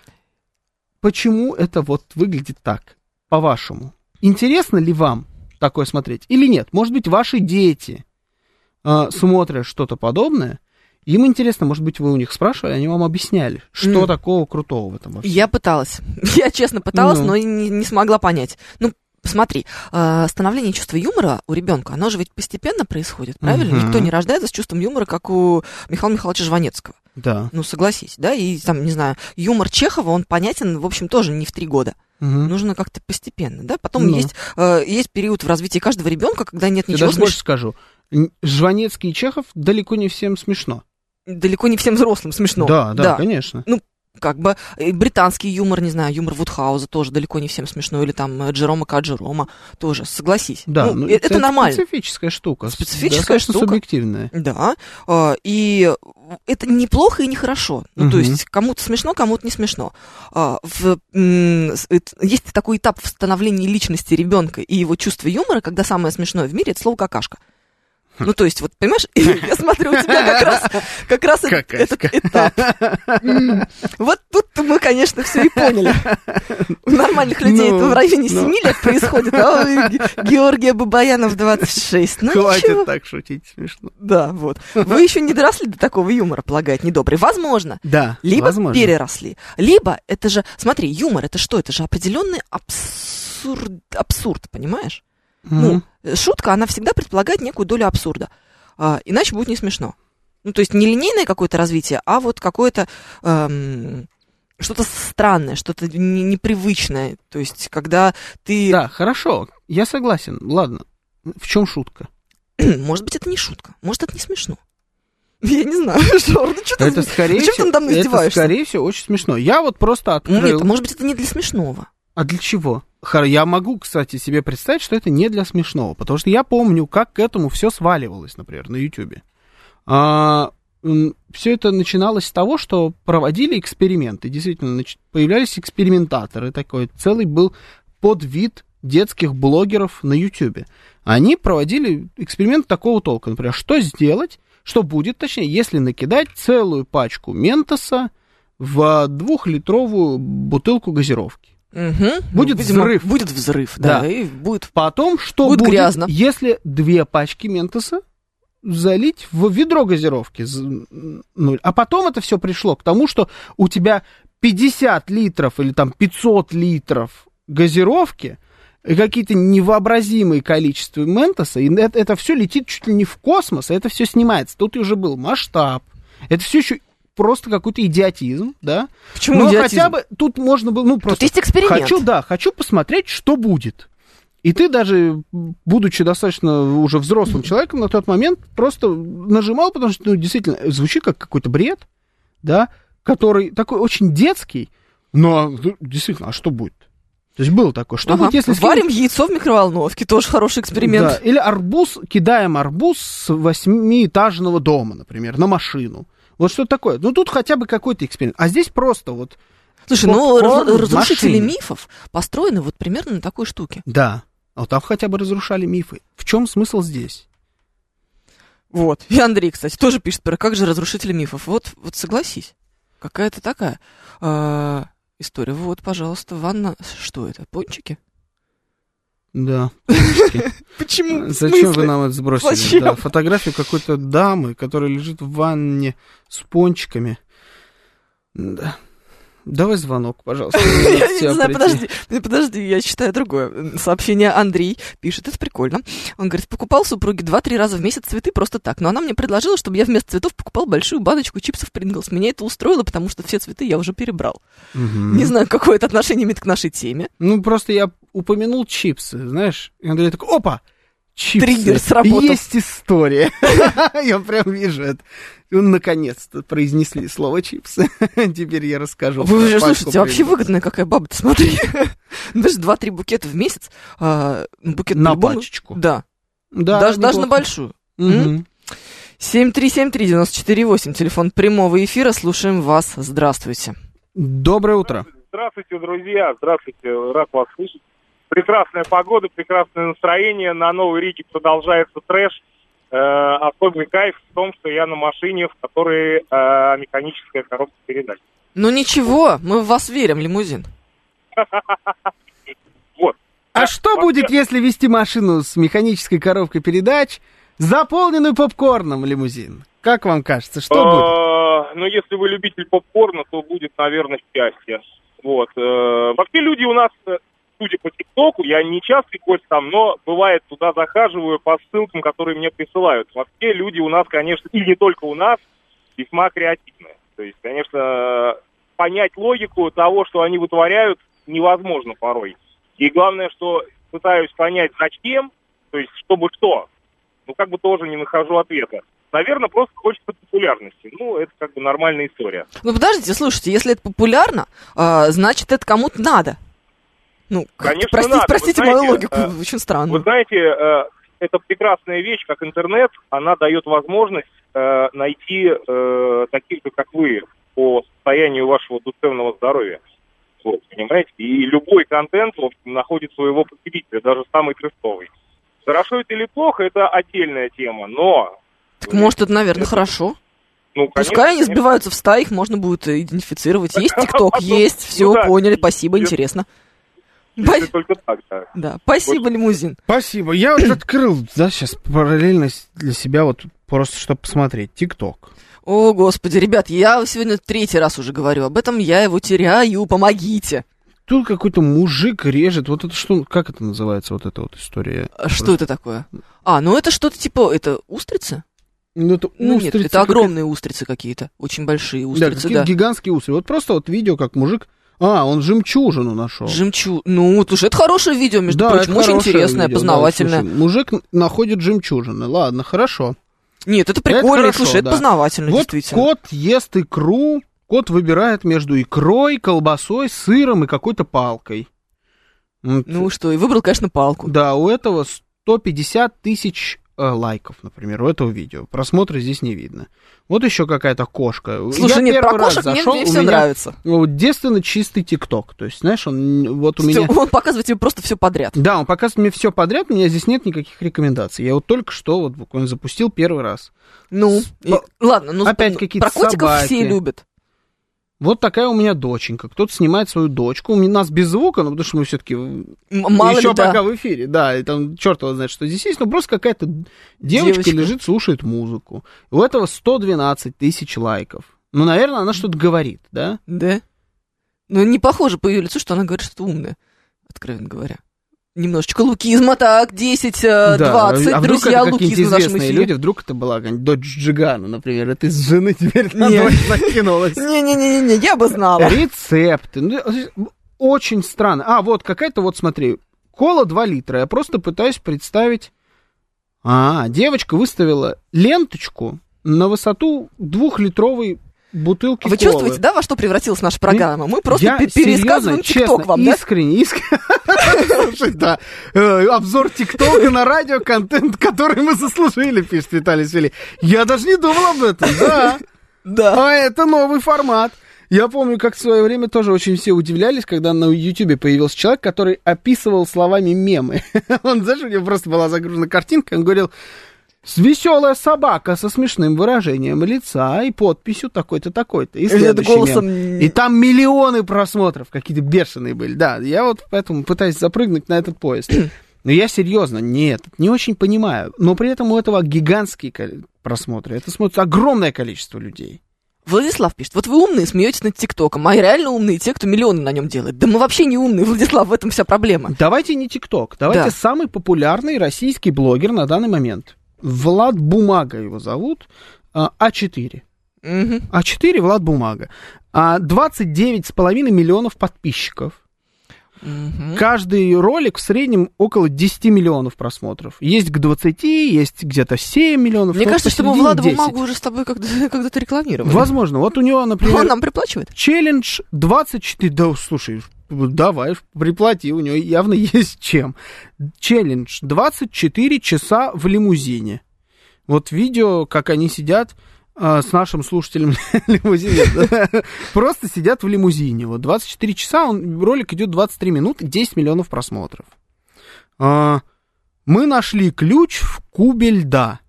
Почему это вот выглядит так, по-вашему? Интересно ли вам такое смотреть или нет? Может быть, ваши дети а, смотрят что-то подобное, им интересно, может быть, вы у них спрашивали, они вам объясняли, что mm. такого крутого в этом во всем. Я пыталась, я честно пыталась, mm. но не, не смогла понять. Ну, смотри, э, становление чувства юмора у ребенка, оно же ведь постепенно происходит, правильно? Uh-huh. Никто не рождается с чувством юмора, как у Михаила Михайловича Жванецкого. Да. Ну, согласись, да, и там, не знаю, юмор Чехова, он понятен, в общем, тоже не в три года. Uh-huh. Нужно как-то постепенно, да. Потом uh-huh. есть, э, есть период в развитии каждого ребенка, когда нет ничего. Я даже больше скажу, Жванецкий и Чехов далеко не всем смешно. Далеко не всем взрослым смешно. Да, да, да, конечно. Ну, как бы британский юмор, не знаю, юмор Вудхауза тоже далеко не всем смешно, или там Джерома К. Джерома тоже, согласись. Да, ну, ну, это, это нормально. Специфическая штука. Специфическая штука. Субъективная. Да, и это неплохо и нехорошо. Ну, угу. То есть кому-то смешно, кому-то не смешно. В, есть такой этап в становлении личности ребенка и его чувства юмора, когда самое смешное в мире — это слово «какашка». Ну, то есть, вот, понимаешь, я смотрю, у тебя как раз, как раз этот этап. Вот тут мы, конечно, все и поняли. У нормальных людей это в районе семи лет происходит, а у Георгия Бабаяна в двадцать шесть. Ну, хватит так шутить, смешно. Да, вот. Вы еще не доросли до такого юмора, полагает недобрый. Возможно. Да, либо переросли. Либо, это же, смотри, юмор, это что? Это же определенный абсурд, абсурд, понимаешь? Ну, mm-hmm. шутка, она всегда предполагает некую долю абсурда. А, иначе будет не смешно. Ну, то есть не линейное какое-то развитие, а вот какое-то эм, что-то странное, что-то не, непривычное. То есть, когда ты... Да, хорошо, я согласен. Ладно, в чем шутка? Может быть, это не шутка. Может, это не смешно. Я не знаю, Жор, ну что ты... Это, скорее всего, ты там издеваешься? Это, скорее всего, очень смешно. Я вот просто открыл... Нет, может быть, это не для смешного. А для чего? Я могу, кстати, себе представить, что это не для смешного, потому что я помню, как к этому все сваливалось, например, на Ютубе. А, все это начиналось с того, что проводили эксперименты. Действительно, появлялись экспериментаторы, такой целый был подвид детских блогеров на Ютубе. Они проводили эксперимент такого толка, например, что сделать, что будет, точнее, если накидать целую пачку Ментоса в двухлитровую бутылку газировки. Угу. Будет ну, видимо, взрыв. Будет взрыв, да. да. И будет... Потом, что будет, будет, грязно. Если две пачки Ментоса залить в ведро газировки? Ну, а потом это все пришло к тому, что у тебя пятьдесят литров или там пятьсот литров газировки, и какие-то невообразимые количества Ментоса, и это, это все летит чуть ли не в космос, и это все снимается. Тут уже был масштаб. Это все еще... просто какой-то идиотизм, да? Почему Но идиотизм? хотя бы тут можно было, ну, просто... Тут есть эксперимент. Хочу, да, хочу посмотреть, что будет. И ты даже, будучи достаточно уже взрослым человеком, на тот момент просто нажимал, потому что, ну, действительно, звучит как какой-то бред, да, который такой очень детский, но действительно, а что будет? То есть было такое, что ага. будет, если... Варим скинуть... яйцо в микроволновке, тоже хороший эксперимент. Да, или арбуз, кидаем арбуз с восьмиэтажного дома, например, на машину. Вот что такое. Ну, тут хотя бы какой-то эксперимент. А здесь просто вот... Слушай, ну, разрушители мифов построены вот примерно на такой штуке. Да. А вот там хотя бы разрушали мифы. В чем смысл здесь? Вот. И Андрей, кстати, тоже пишет, как же разрушители мифов. Вот, вот согласись. Какая-то такая э, история. Вот, пожалуйста, ванна... Что это, пончики? Да, пончики. Почему? Зачем вы нам это сбросили? Да, фотографию какой-то дамы, которая лежит в ванне с пончиками. Да. Давай звонок, пожалуйста. Я не знаю, подожди, подожди, я читаю другое. Сообщение Андрей пишет, это прикольно. Он говорит, покупал супруге два-три раза в месяц цветы просто так, но она мне предложила, чтобы я вместо цветов покупал большую баночку чипсов Принглс. Меня это устроило, потому что все цветы я уже перебрал. Не знаю, какое это отношение имеет к нашей теме. Ну, просто я упомянул чипсы, знаешь, и Андрей такой, опа, чипсы. Триггер сработал. Есть история. Я прям вижу это. Наконец-то произнесли слово чипсы. Теперь я расскажу. Вы же слушайте, вообще выгодная какая баба-то, смотри. Даже два-три букета в месяц. Букет на пачечку. Да. Даже на большую. семь три семь три девять четыре восемь, телефон прямого эфира. Слушаем вас. Здравствуйте. Доброе утро. Здравствуйте, друзья. Здравствуйте. Рад вас слышать. Прекрасная погода, прекрасное настроение. На Новой Риге продолжается трэш. Э, особый кайф в том, что я на машине, в которой э, механическая коробка передач. Ну ничего, мы в вас верим, лимузин. Вот. А что будет, если вести машину с механической коробкой передач, заполненную попкорном, лимузин? Как вам кажется, что будет? Ну, если вы любитель попкорна, то будет, наверное, счастье. Вот. Вообще люди у нас... Судя по ТикТоку, я не частый гость там, но бывает туда захаживаю по ссылкам, которые мне присылают. Вообще люди у нас, конечно, и не только у нас, весьма креативные. То есть, конечно, понять логику того, что они вытворяют, невозможно порой. И главное, что пытаюсь понять, зачем, то есть, чтобы что, ну, как бы тоже не нахожу ответа. Наверное, просто хочется популярности. Ну, это как бы нормальная история. Ну, подождите, слушайте, если это популярно, э, значит, это кому-то надо. Ну, конечно, простите, надо. простите знаете, мою логику, э, очень странно. Вы знаете, э, это прекрасная вещь, как интернет, она дает возможность э, найти э, таких же, как вы, по состоянию вашего душевного здоровья. Вот, понимаете? И любой контент, в общем, находит своего потребителя, даже самый тестовый. Хорошо это или плохо, это отдельная тема, но... Так может, это, наверное, это... хорошо? Ну, конечно, Пускай они конечно. сбиваются в стаи, их можно будет идентифицировать. Есть ТикТок, есть, все, поняли, спасибо, интересно. Если только так, да. Да, спасибо, вот. Лимузин. Спасибо. Я вот открыл, да, сейчас параллельно для себя вот просто, чтобы посмотреть, ТикТок. О, господи, ребят, я сегодня третий раз уже говорю об этом, я его теряю, помогите. Тут какой-то мужик режет, вот это что, как это называется, вот эта вот история? А что это такое? А, ну это что-то типа, это устрицы? Ну, это ну нет, это огромные устрицы какие-то, очень большие устрицы, да. да. Гигантские устрицы. Вот просто вот видео, как мужик... А, он жемчужину нашел. Жемчужину. Ну, слушай, это хорошее видео, между да, прочим, очень интересное, видео, познавательное. Да, слушай, мужик находит жемчужины. Ладно, хорошо. Нет, это прикольно, это хорошо, слушай, да. Это познавательно, вот действительно. Кот ест икру, кот выбирает между икрой, колбасой, сыром и какой-то палкой. Ну что, и выбрал, конечно, палку. Да, у этого сто пятьдесят тысяч э, лайков, например, у этого видео. Просмотра здесь не видно. Вот еще какая-то кошка. Слушай, я нет, про кошек зашел, мне, мне все нравится. Вот девственно чистый ТикТок. То есть, знаешь, он вот у меня... Он показывает тебе просто все подряд. Да, он показывает мне все подряд, у меня здесь нет никаких рекомендаций. Я вот только что вот буквально запустил первый раз. Ну, С... и... ладно, ну опять какие-то про котиков собаки. Все любят. Вот такая у меня доченька. Кто-то снимает свою дочку. У нас без звука, ну, потому что мы все-таки еще пока да. в эфире. Да, и там черт его знает, что здесь есть. Но просто какая-то девочка, девочка лежит, слушает музыку. У этого сто двенадцать тысяч лайков. Ну, наверное, она что-то говорит, да? Да. Ну, не похоже по ее лицу, что она говорит что-то умное, откровенно говоря. Немножечко лукизма, так, десять, двадцать, да, а друзья, лукизма в нашем эфире. Люди, вдруг это была дочь Джигана, например, это из жены теперь на дочь накинулась. Не-не-не, я бы знала. Рецепты, ну, очень странно. А, вот, какая-то, вот смотри, кола два литра, я просто пытаюсь представить. А, девочка выставила ленточку на высоту двухлитровой бутылки Вы колы. Чувствуете, да, во что превратилась наша программа? Мы просто я пересказываем ТикТок вам, да? Искренне, искренне. Слушай, да, обзор ТикТока на радио, контент, который мы заслужили, пишет Виталий Свели. Я даже не думал об этом, да. Да. А это новый формат. Я помню, как в свое время тоже очень все удивлялись, когда на Ютубе появился человек, который описывал словами мемы. Он, знаешь, у него просто была загружена картинка, он говорил... Веселая собака со смешным выражением лица и подписью такой-то, такой-то. И следующий голосом... мем. И там миллионы просмотров, какие-то бешеные были. Да, я вот поэтому пытаюсь запрыгнуть на этот поезд. Но я серьезно, нет, не очень понимаю. Но при этом у этого гигантские просмотры. Это смотрит огромное количество людей. Владислав пишет, вот вы умные, смеетесь над ТикТоком, а реально умные те, кто миллионы на нем делает. Да мы вообще не умные, Владислав, в этом вся проблема. Давайте не ТикТок, давайте да. самый популярный российский блогер на данный момент. Влад Бумага его зовут, а четыре. Угу. а четыре Влад Бумага. двадцать девять с половиной миллионов подписчиков. Угу. Каждый ролик в среднем около десять миллионов просмотров. Есть к двадцати, есть где-то семь миллионов. Мне кажется, что мы Владу Бумагу уже с тобой когда-то, когда-то рекламировали. Возможно. Вот у него, например... Он нам приплачивает? Челлендж двадцать четыре... Да, слушай, давай, приплати, у него явно есть чем. Челлендж двадцать четыре часа в лимузине. Вот видео, как они сидят... с нашим слушателем лимузине. Просто сидят в лимузине. Вот двадцать четыре часа, он, ролик идет двадцать три минуты, десять миллионов просмотров. А, мы нашли ключ в кубе льда.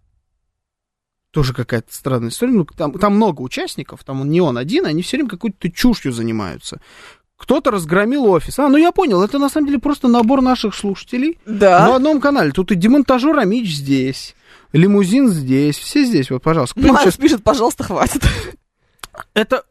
Тоже какая-то странная история. Ну, там, там много участников, там не он один, они все время какой-то чушью занимаются. Кто-то разгромил офис. А, ну я понял, это на самом деле просто набор наших слушателей. Да. На одном канале. Тут и демонтажер Амич здесь. Лимузин здесь, все здесь, вот, пожалуйста. Мама сейчас пишет, пожалуйста, хватит. Это,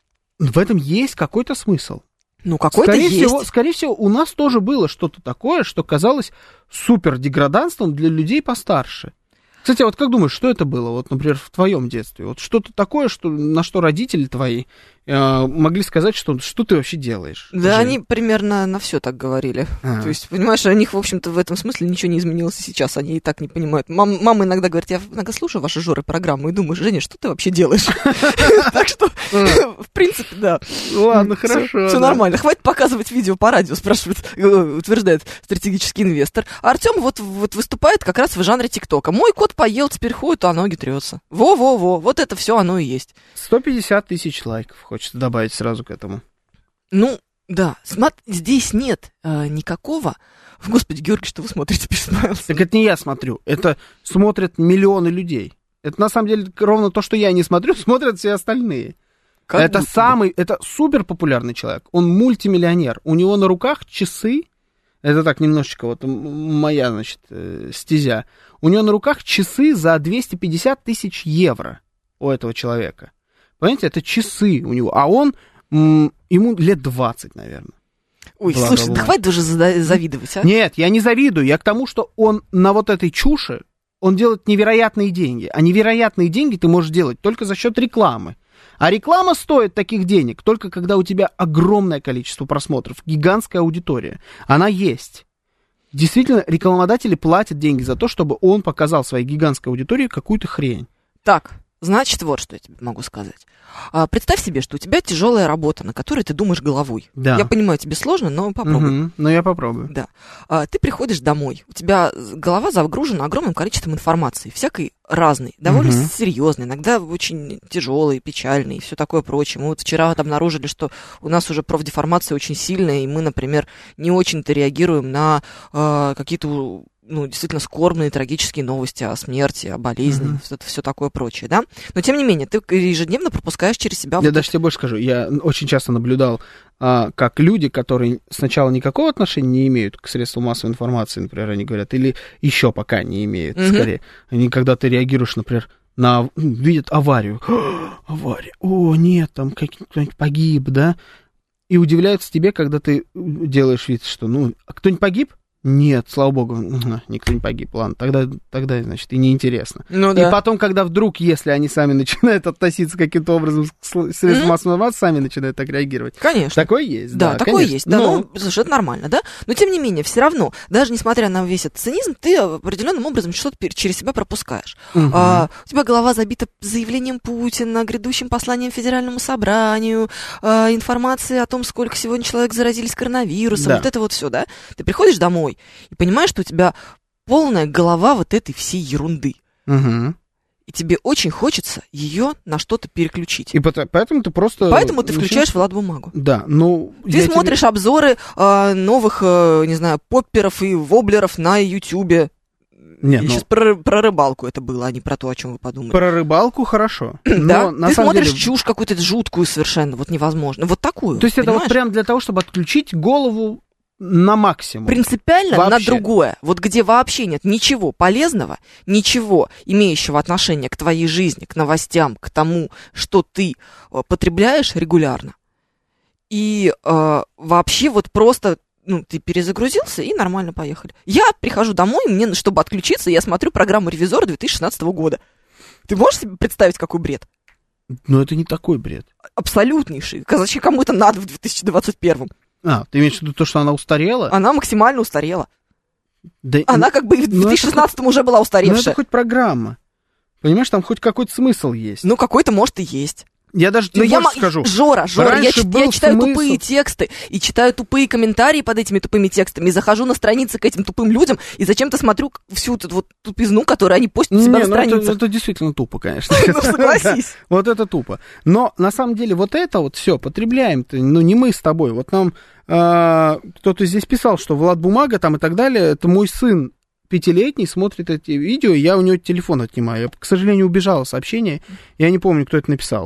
в этом есть какой-то смысл. Ну, какой-то скорее есть. Всего, скорее всего, у нас тоже было что-то такое, что казалось супер деграданством для людей постарше. Кстати, а вот как думаешь, что это было, вот, например, в твоем детстве? Вот что-то такое, что, на что родители твои э, могли сказать, что, что ты вообще делаешь? Да, Жень? Они примерно на все так говорили. А-а-а. То есть, понимаешь, у них, в общем-то, в этом смысле ничего не изменилось и сейчас. Они и так не понимают. Мам, мама иногда говорит, я иногда слушаю ваши Жоры программу и думаю, Женя, что ты вообще делаешь? Так что, в принципе, да. Ладно, хорошо. Все нормально. Хватит показывать видео по радио, спрашивает, утверждает стратегический инвестор. А Артем вот выступает как раз в жанре ТикТока. Мой кот поел, теперь ходит, а ноги трется. Во-во-во, вот это все оно и есть. сто пятьдесят тысяч лайков, хочется добавить сразу к этому. Ну, да, смотри, здесь нет э, никакого... Господи, Георгий, что вы смотрите, пишет Майлз. Так это не я смотрю, это смотрят миллионы людей. Это на самом деле ровно то, что я не смотрю, смотрят все остальные. Как это будто... самый, это супер популярный человек, он мультимиллионер, у него на руках часы. Это так, немножечко, вот моя, значит, стезя. У него на руках часы за двести пятьдесят тысяч евро у этого человека. Понимаете, это часы у него. А он, м, ему лет двадцать, наверное. Ой, Влада слушай, давай даже завидовать, а? Нет, я не завидую. Я к тому, что он на вот этой чуши, он делает невероятные деньги. А невероятные деньги ты можешь делать только за счет рекламы. А реклама стоит таких денег только когда у тебя огромное количество просмотров, гигантская аудитория. Она есть. Действительно, рекламодатели платят деньги за то, чтобы он показал своей гигантской аудитории какую-то хрень. Так, значит, вот что я тебе могу сказать. А, представь себе, что у тебя тяжелая работа, на которой ты думаешь головой. Да. Я понимаю, тебе сложно, но попробуй. Угу, но я попробую. Да. А, ты приходишь домой, у тебя голова загружена огромным количеством информации, всякой разной, довольно угу. серьезной, иногда очень тяжелой, печальной и все такое прочее. Мы вот вчера обнаружили, что у нас уже профдеформация очень сильная, и мы, например, не очень-то реагируем на э, какие-то... ну, действительно скорбные, трагические новости о смерти, о болезни, mm-hmm. это все такое прочее, да? Но, тем не менее, ты ежедневно пропускаешь через себя... Я вот даже это... тебе больше скажу, я очень часто наблюдал, а, как люди, которые сначала никакого отношения не имеют к средствам массовой информации, например, они говорят, или еще пока не имеют, mm-hmm. скорее. Они, когда ты реагируешь, например, на... видят аварию. Авария. О, нет, там кто-нибудь погиб, да? И удивляются тебе, когда ты делаешь вид, что, ну, а кто-нибудь погиб? Нет, слава богу, никто не погиб. Ладно, тогда, тогда значит, и неинтересно. Ну, да. И потом, когда вдруг, если они сами начинают относиться каким-то образом к средствам mm-hmm. массовой информации, сами начинают так реагировать. Конечно. Такое есть, да. Да, такое конечно. есть, да, Но... ну, слушай, это нормально, да? Но, тем не менее, все равно, даже несмотря на весь этот цинизм, ты определенным образом что-то через себя пропускаешь. Mm-hmm. А, у тебя голова забита заявлением Путина, грядущим посланием Федеральному собранию, а, информацией о том, сколько сегодня человек заразились коронавирусом, да. Вот это вот все, да? Ты приходишь домой, и понимаешь, что у тебя полная голова вот этой всей ерунды. Угу. И тебе очень хочется ее на что-то переключить. И поэтому ты просто... Поэтому ты включаешь Влад Бумагу. Да, ну... Ты смотришь тебе... обзоры э, новых, э, не знаю, попперов и воблеров на Ютьюбе. Нет, ну... Сейчас про, про рыбалку это было, а не про то, о чем вы подумали. Про рыбалку хорошо. Да, но, ты смотришь деле... чушь какую-то жуткую совершенно, вот невозможно. Вот такую. То есть понимаешь? Это вот прям для того, чтобы отключить голову на максимум. Принципиально вообще. На другое. Вот где вообще нет ничего полезного, ничего имеющего отношения к твоей жизни, к новостям, к тому, что ты потребляешь регулярно. И э, вообще вот просто... Ну, ты перезагрузился, и нормально поехали. Я прихожу домой, мне, чтобы отключиться, я смотрю программу «Ревизора» две тысячи шестнадцатого года. Ты можешь себе представить, какой бред? Ну, это не такой бред. Абсолютнейший. Зачем кому это надо в две тысячи двадцать первом? А, ты имеешь в виду то, что она устарела? Она максимально устарела. Да, она как бы и в две тысячи шестнадцатом уже была устаревшая. Ну, это хоть программа. Понимаешь, там хоть какой-то смысл есть. Ну, какой-то, может, и есть. Я даже тебе Но больше я, скажу. Жора, Жора, я, я читаю смысл... тупые тексты и читаю тупые комментарии под этими тупыми текстами, и захожу на страницы к этим тупым людям, и зачем-то смотрю всю эту вот тупизну, которую они постят у себя на страницах. Это, это действительно тупо, конечно. Ну, согласись. Вот это тупо. Но, на самом деле, вот это вот все потребляем-то, ну, не мы с тобой. Вот нам кто-то здесь писал, что Влад Бумага там и так далее, это мой сын пятилетний смотрит эти видео, я у него телефон отнимаю. Я, к сожалению, убежало сообщение, я не помню, кто это написал.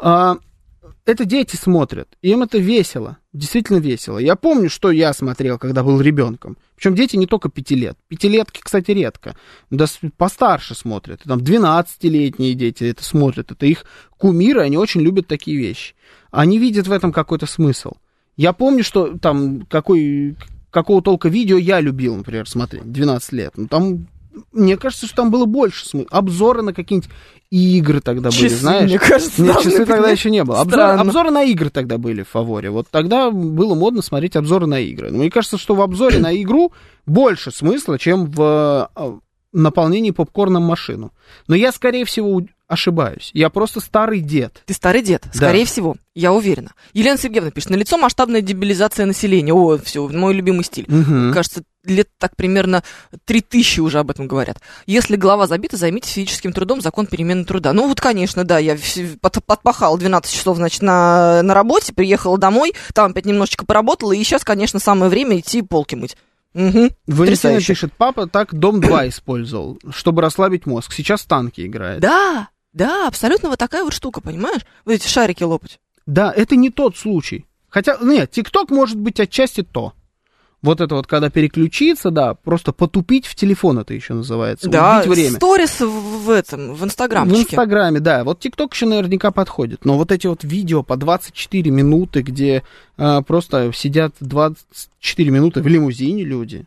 Это дети смотрят, им это весело, действительно весело. Я помню, что я смотрел, когда был ребенком. Причем дети не только пяти лет. Пятилетки, кстати, редко. Да постарше смотрят. Там двенадцатилетние дети это смотрят. Это их кумиры, они очень любят такие вещи. Они видят в этом какой-то смысл. Я помню, что там какой, какого толка видео я любил, например, смотреть, двенадцать лет. Ну, там, мне кажется, что там было больше смысла. Обзоры на какие-нибудь игры тогда были, часы, знаешь? Мне кажется, Нет, часы тогда еще не было. Обзор, Странно. обзоры на игры тогда были в фаворе. Вот тогда было модно смотреть обзоры на игры. Но мне кажется, что в обзоре на игру больше смысла, чем в наполнении попкорном машину. Но я, скорее всего, ошибаюсь. Я просто старый дед. Ты старый дед, Да. скорее всего, я уверена. Елена Сергеевна пишет, налицо масштабная дебилизация населения. О, все, мой любимый стиль. Угу. Кажется, лет так примерно три тысячи уже об этом говорят. Если голова забита, займитесь физическим трудом, закон перемены труда. Ну вот, конечно, да, я под, подпахала двенадцать часов, значит, на, на работе, приехала домой, там опять немножечко поработала, и сейчас, конечно, самое время идти полки мыть. Угу. Валентина пишет, папа так Дом два использовал, чтобы расслабить мозг. Сейчас в танки играет. Да, да, абсолютно вот такая вот штука, понимаешь? Вот эти шарики лопать. Да, это не тот случай. Хотя, нет, ТикТок может быть отчасти то. Вот это вот, когда переключиться, да, просто потупить в телефон, это еще называется, да, убить время. Сторис в, в этом, в Инстаграмчике. В Инстаграме, да. Вот ТикТок еще наверняка подходит. Но вот эти вот видео по двадцать четыре минуты, где а, просто сидят двадцать четыре минуты в лимузине люди.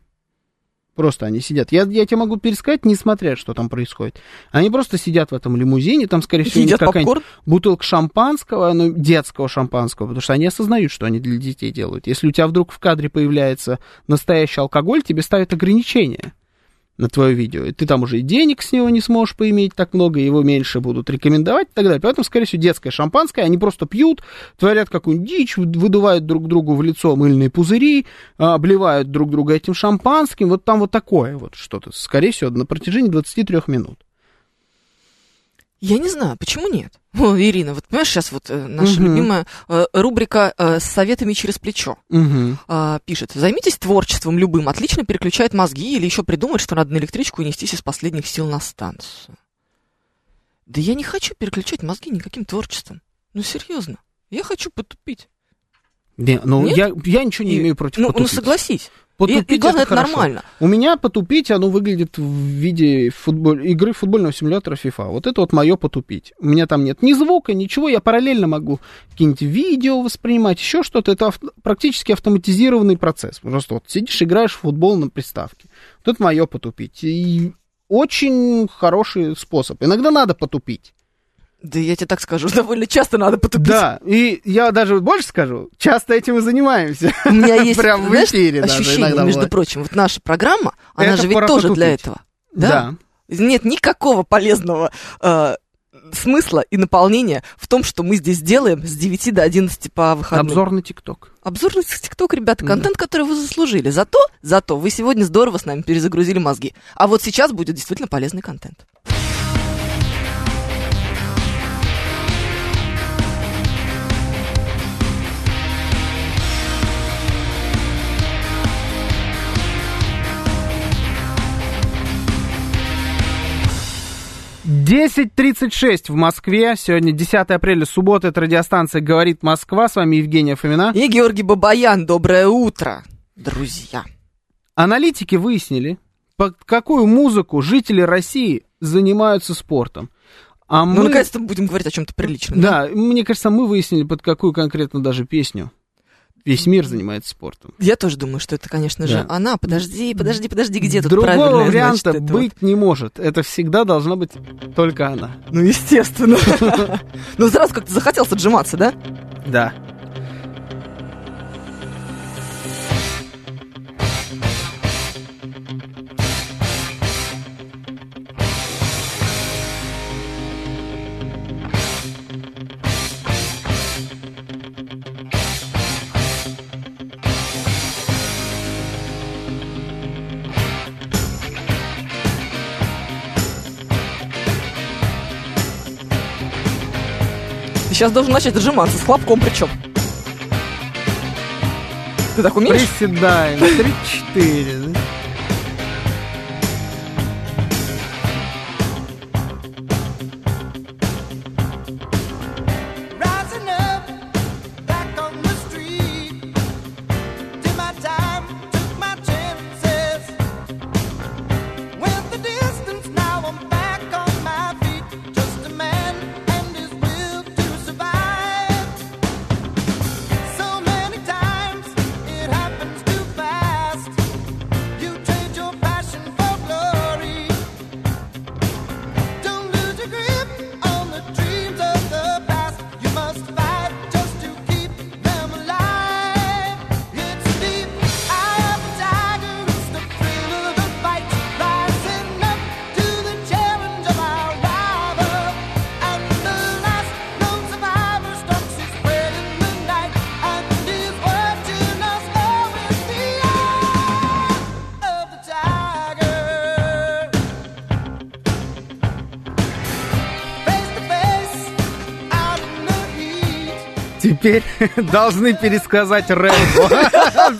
Просто они сидят. Я, я тебе могу пересказать, не смотря, что там происходит. Они просто сидят в этом лимузине, там, скорее всего, едят какая-нибудь попкорн? бутылка шампанского, ну, детского шампанского, потому что они осознают, что они для детей делают. Если у тебя вдруг в кадре появляется настоящий алкоголь, тебе ставят ограничения на твое видео. И ты там уже и денег с него не сможешь поиметь так много, его меньше будут рекомендовать и так далее. Поэтому, скорее всего, детское шампанское, они просто пьют, творят какую-нибудь дичь, выдувают друг другу в лицо мыльные пузыри, обливают друг друга этим шампанским. Вот там вот такое вот что-то, скорее всего, на протяжении двадцати трёх минут. Я не знаю, почему нет? О, Ирина, вот понимаешь, сейчас вот э, наша Угу. любимая э, рубрика э, с советами через плечо. Угу. А, пишет, займитесь творчеством любым, отлично переключает мозги, или еще придумать, что надо на электричку и нестись из последних сил на станцию. Да я не хочу переключать мозги никаким творчеством. Ну, серьезно. Я хочу потупить. Не, ну, Нет? я, я ничего не И- имею против ну, потупить. ну, согласись. Потупить И, и главное, это, хорошо. нормально. У меня потупить, оно выглядит в виде футболь... игры футбольного симулятора FIFA. Вот это вот мое потупить. У меня там нет ни звука, ничего, я параллельно могу какие-нибудь видео воспринимать, еще что-то. Это ав... практически автоматизированный процесс. Просто вот сидишь, играешь в футбол на приставке. Вот это мое потупить. И очень хороший способ. Иногда надо потупить. Да я тебе так скажу, довольно часто надо потупить. Да, и я даже больше скажу, часто этим и занимаемся. У меня есть, Прям в знаешь, эфире даже ощущение, иногда между бывает. прочим, вот наша программа, она Это же ведь пора тоже для потупить. этого. Да. Да. Нет никакого полезного э, смысла и наполнения в том, что мы здесь делаем с девяти до одиннадцати по выходным. Обзор на ТикТок. Обзор на ТикТок, ребята, контент, который вы заслужили. Зато, зато вы сегодня здорово с нами перезагрузили мозги. А вот сейчас будет действительно полезный контент. десять тридцать шесть в Москве. Сегодня десятое апреля, суббота. Это радиостанция «Говорит Москва». С вами Евгения Фомина. И Георгий Бабаян. Доброе утро, друзья. Аналитики выяснили, под какую музыку жители России занимаются спортом. А Ну, мы... наконец-то будем говорить о чем-то приличном. Да, мне кажется, мы выяснили, под какую конкретно даже песню весь мир занимается спортом. Я тоже думаю, что это, конечно же, Да. она. Подожди, подожди, подожди, где тут Другого правильное, варианта значит, это быть вот? не может. Это всегда должна быть только она. Ну, естественно. Ну, сразу как-то захотелось отжиматься, да? Да. сейчас должен начать отжиматься, с хлопком причем. Ты так умеешь? Приседаем. Три-четыре, да? Теперь должны пересказать Рэмбо.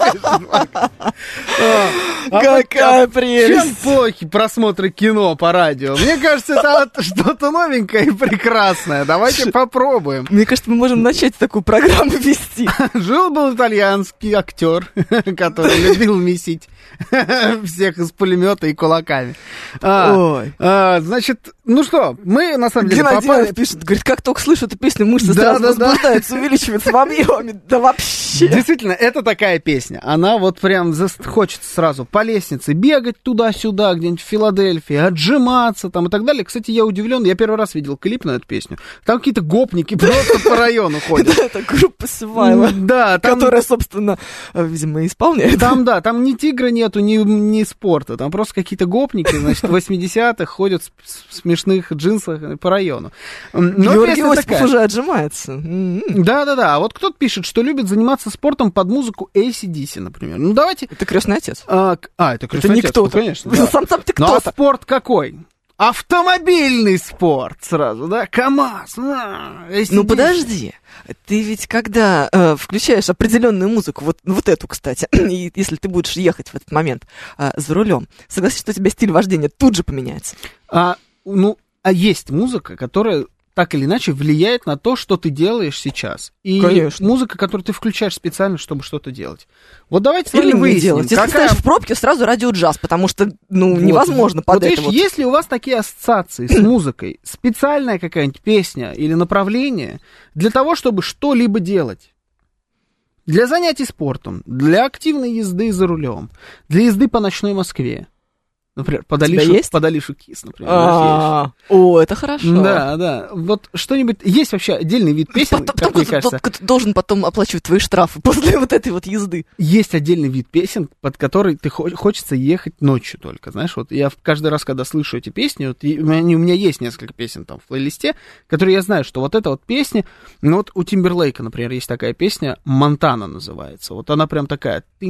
Какая прелесть! Чем плохи просмотры кино по радио? Мне кажется, это что-то новенькое и прекрасное. Давайте попробуем. Мне кажется, мы можем начать такую программу вести. Жил-был итальянский актер, который любил месить всех из пулемета и кулаками. Ой. Значит, ну что, мы на самом деле Геннадий попали... пишет, говорит, как только слышу эту песню, мышцы сразу возбуждаются, увеличиваются в объеме. Да вообще. Действительно, это такая песня. Она вот прям хочется сразу по лестнице бегать туда-сюда, где-нибудь в Филадельфии, отжиматься там и так далее. Кстати, я удивлен, я первый раз видел клип на эту песню. Там какие-то гопники просто по району ходят. Да, это группа Survivor, да, которая, собственно, видимо, исполняет. Там, да, там ни тигра нету, ни, ни спорта. Там просто какие-то гопники, значит, восьмидесятых ходят в смешных джинсах по району. Но Георгий Осипов уже отжимается. Да-да-да. А вот кто-то пишет, что любит заниматься спортом под музыку эй си ди си, например. Ну, давайте... Это крестный отец. А, а это крестный это отец, не кто-то. Ну, конечно. Да. Сам сам ты кто-то. Ну, а спорт какой? Автомобильный спорт сразу, да? КамАЗ. А, ну, подожди. Ты ведь когда э, включаешь определенную музыку, вот, вот эту, кстати, и если ты будешь ехать в этот момент э, за рулем, согласись, что у тебя стиль вождения тут же поменяется. А, ну, а есть музыка, которая так или иначе влияет на то, что ты делаешь сейчас. И Конечно. Музыка, которую ты включаешь специально, чтобы что-то делать. Вот давайте с вами или не выясним. делать. Если какая... ты стоишь в пробке, сразу радио-джаз, потому что, ну, вот. невозможно под вот, это видишь, вот. Если у вас такие ассоциации с музыкой, специальная какая-нибудь песня или направление для того, чтобы что-либо делать, для занятий спортом, для активной езды за рулем, для езды по ночной Москве, например, под Алишу, под Алишу Кис, например. А-а-а. О, это хорошо. Да, да. Вот что-нибудь... Есть вообще отдельный вид песен, потом, как мне кажется. Ты должен потом оплачивать твои штрафы после вот этой вот езды. Есть отдельный вид песен, под который ты хочется ехать ночью только. Знаешь, вот я каждый раз, когда слышу эти песни, вот, и у, меня, у меня есть несколько песен там в плейлисте, которые я знаю, что вот эта вот песня... Ну вот у Тимберлейка, например, есть такая песня, «Монтана» называется. Вот она прям такая... И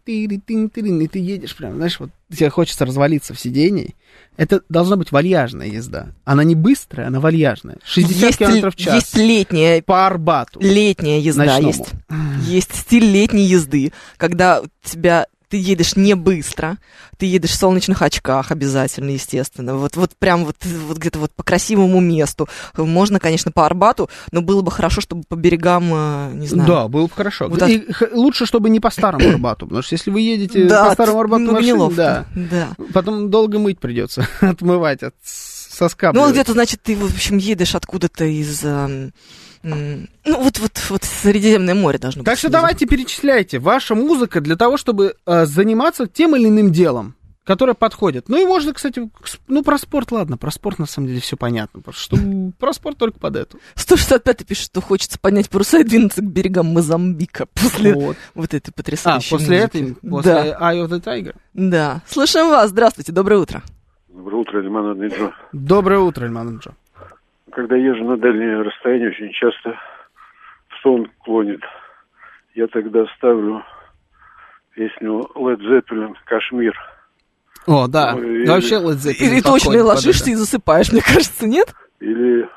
ты едешь прям, знаешь, вот тебе хочется развалиться в сидении. Это должна быть вальяжная езда. Она не быстрая, она вальяжная. шестьдесят километров в час. Есть летняя... По Арбату. Летняя езда есть. Есть стиль летней езды, когда у тебя... Ты едешь не быстро, ты едешь в солнечных очках обязательно, естественно. Вот, вот прям вот, вот где-то вот по красивому месту. Можно, конечно, по Арбату, но было бы хорошо, чтобы по берегам, не знаю. Да, было бы хорошо. Вот и от... лучше, чтобы не по старому Арбату, потому что если вы едете да, по старому Арбату ну, машине, да, да, потом долго мыть придется, отмывать, от... соскабливать. Ну, где-то, значит, ты, в общем, едешь откуда-то из... Ну, вот, вот, вот Средиземное море должно быть. Так что давайте перечисляйте. Ваша музыка для того, чтобы э, заниматься тем или иным делом, которое подходит. Ну и можно, кстати, ну про спорт, ладно, про спорт на самом деле все понятно, потому что про спорт только под эту. сто шестьдесят пятый пишет, что хочется поднять паруса и двинуться к берегам Мозамбика после вот, вот этой потрясающей А, после музыки. этой, после да. Eye of the Tiger? Да. Слушаем вас. Здравствуйте, доброе утро. Доброе утро, Лимонадный Джо. Доброе утро, Лимонадный Джо. Когда езжу на дальние расстояния, очень часто в сон клонит. Я тогда ставлю песню Led Zeppelin «Кашмир». О, да. Ну, и, вообще Led Zeppelin и точно и ложишься и засыпаешь, мне кажется, нет? Или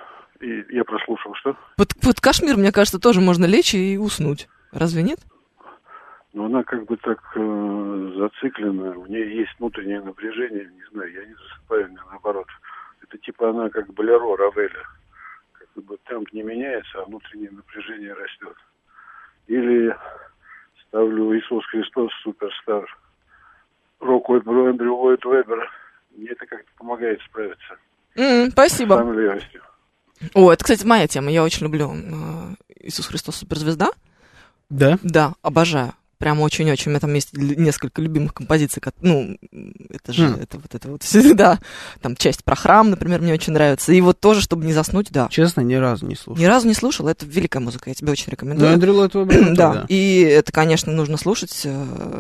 И я прослушал, что? Под, под Кашмир, мне кажется, тоже можно лечь и уснуть. Разве нет? Но она как бы так э, зациклена, у нее есть внутреннее напряжение, не знаю, я не засыпаю, мне наоборот. Это типа она как болеро Равеля. Как бы темп не меняется, а внутреннее напряжение растет. Или ставлю Иисус Христос, суперстар, Рок Эндрю Ллойд Веббер. Мне это как-то помогает справиться. Mm, спасибо. С сонливостью. О, это, кстати, моя тема. Я очень люблю э, Иисус Христос суперзвезда. Да? Да, обожаю. Прям очень-очень. У меня там есть несколько любимых композиций. Ну, это же, mm. это вот это вот всегда. Там часть про храм, например, мне очень нравится. И вот тоже, чтобы не заснуть, да. Честно, ни разу не слушал. Ни разу не слушал. Это великая музыка, я тебе очень рекомендую. Ну, Эндрю Ллойд Веббер. Да, и это, конечно, нужно слушать э,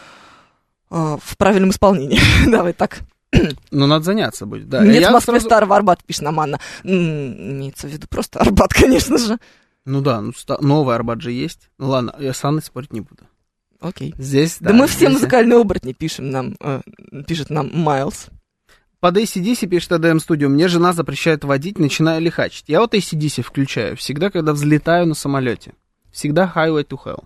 э, в правильном исполнении. Давай так. Ну, надо заняться будет, да. Нет, в Москве сразу... старого Арбата, пишет нам Анна. Имеется в виду просто Арбат, конечно же. Ну да, ну, ста- новый Арбат же есть. Ну ладно, я с Анной спорить не буду. Окей. Здесь, да, да мы здесь... все музыкальные оборотни пишем нам, э, пишет нам Майлз. Под эй си ди си пишет эй ди эм Studio. Мне жена запрещает водить, начинаю лихачить. Я вот эй си ди си включаю всегда, когда взлетаю на самолете. Всегда Highway to Hell.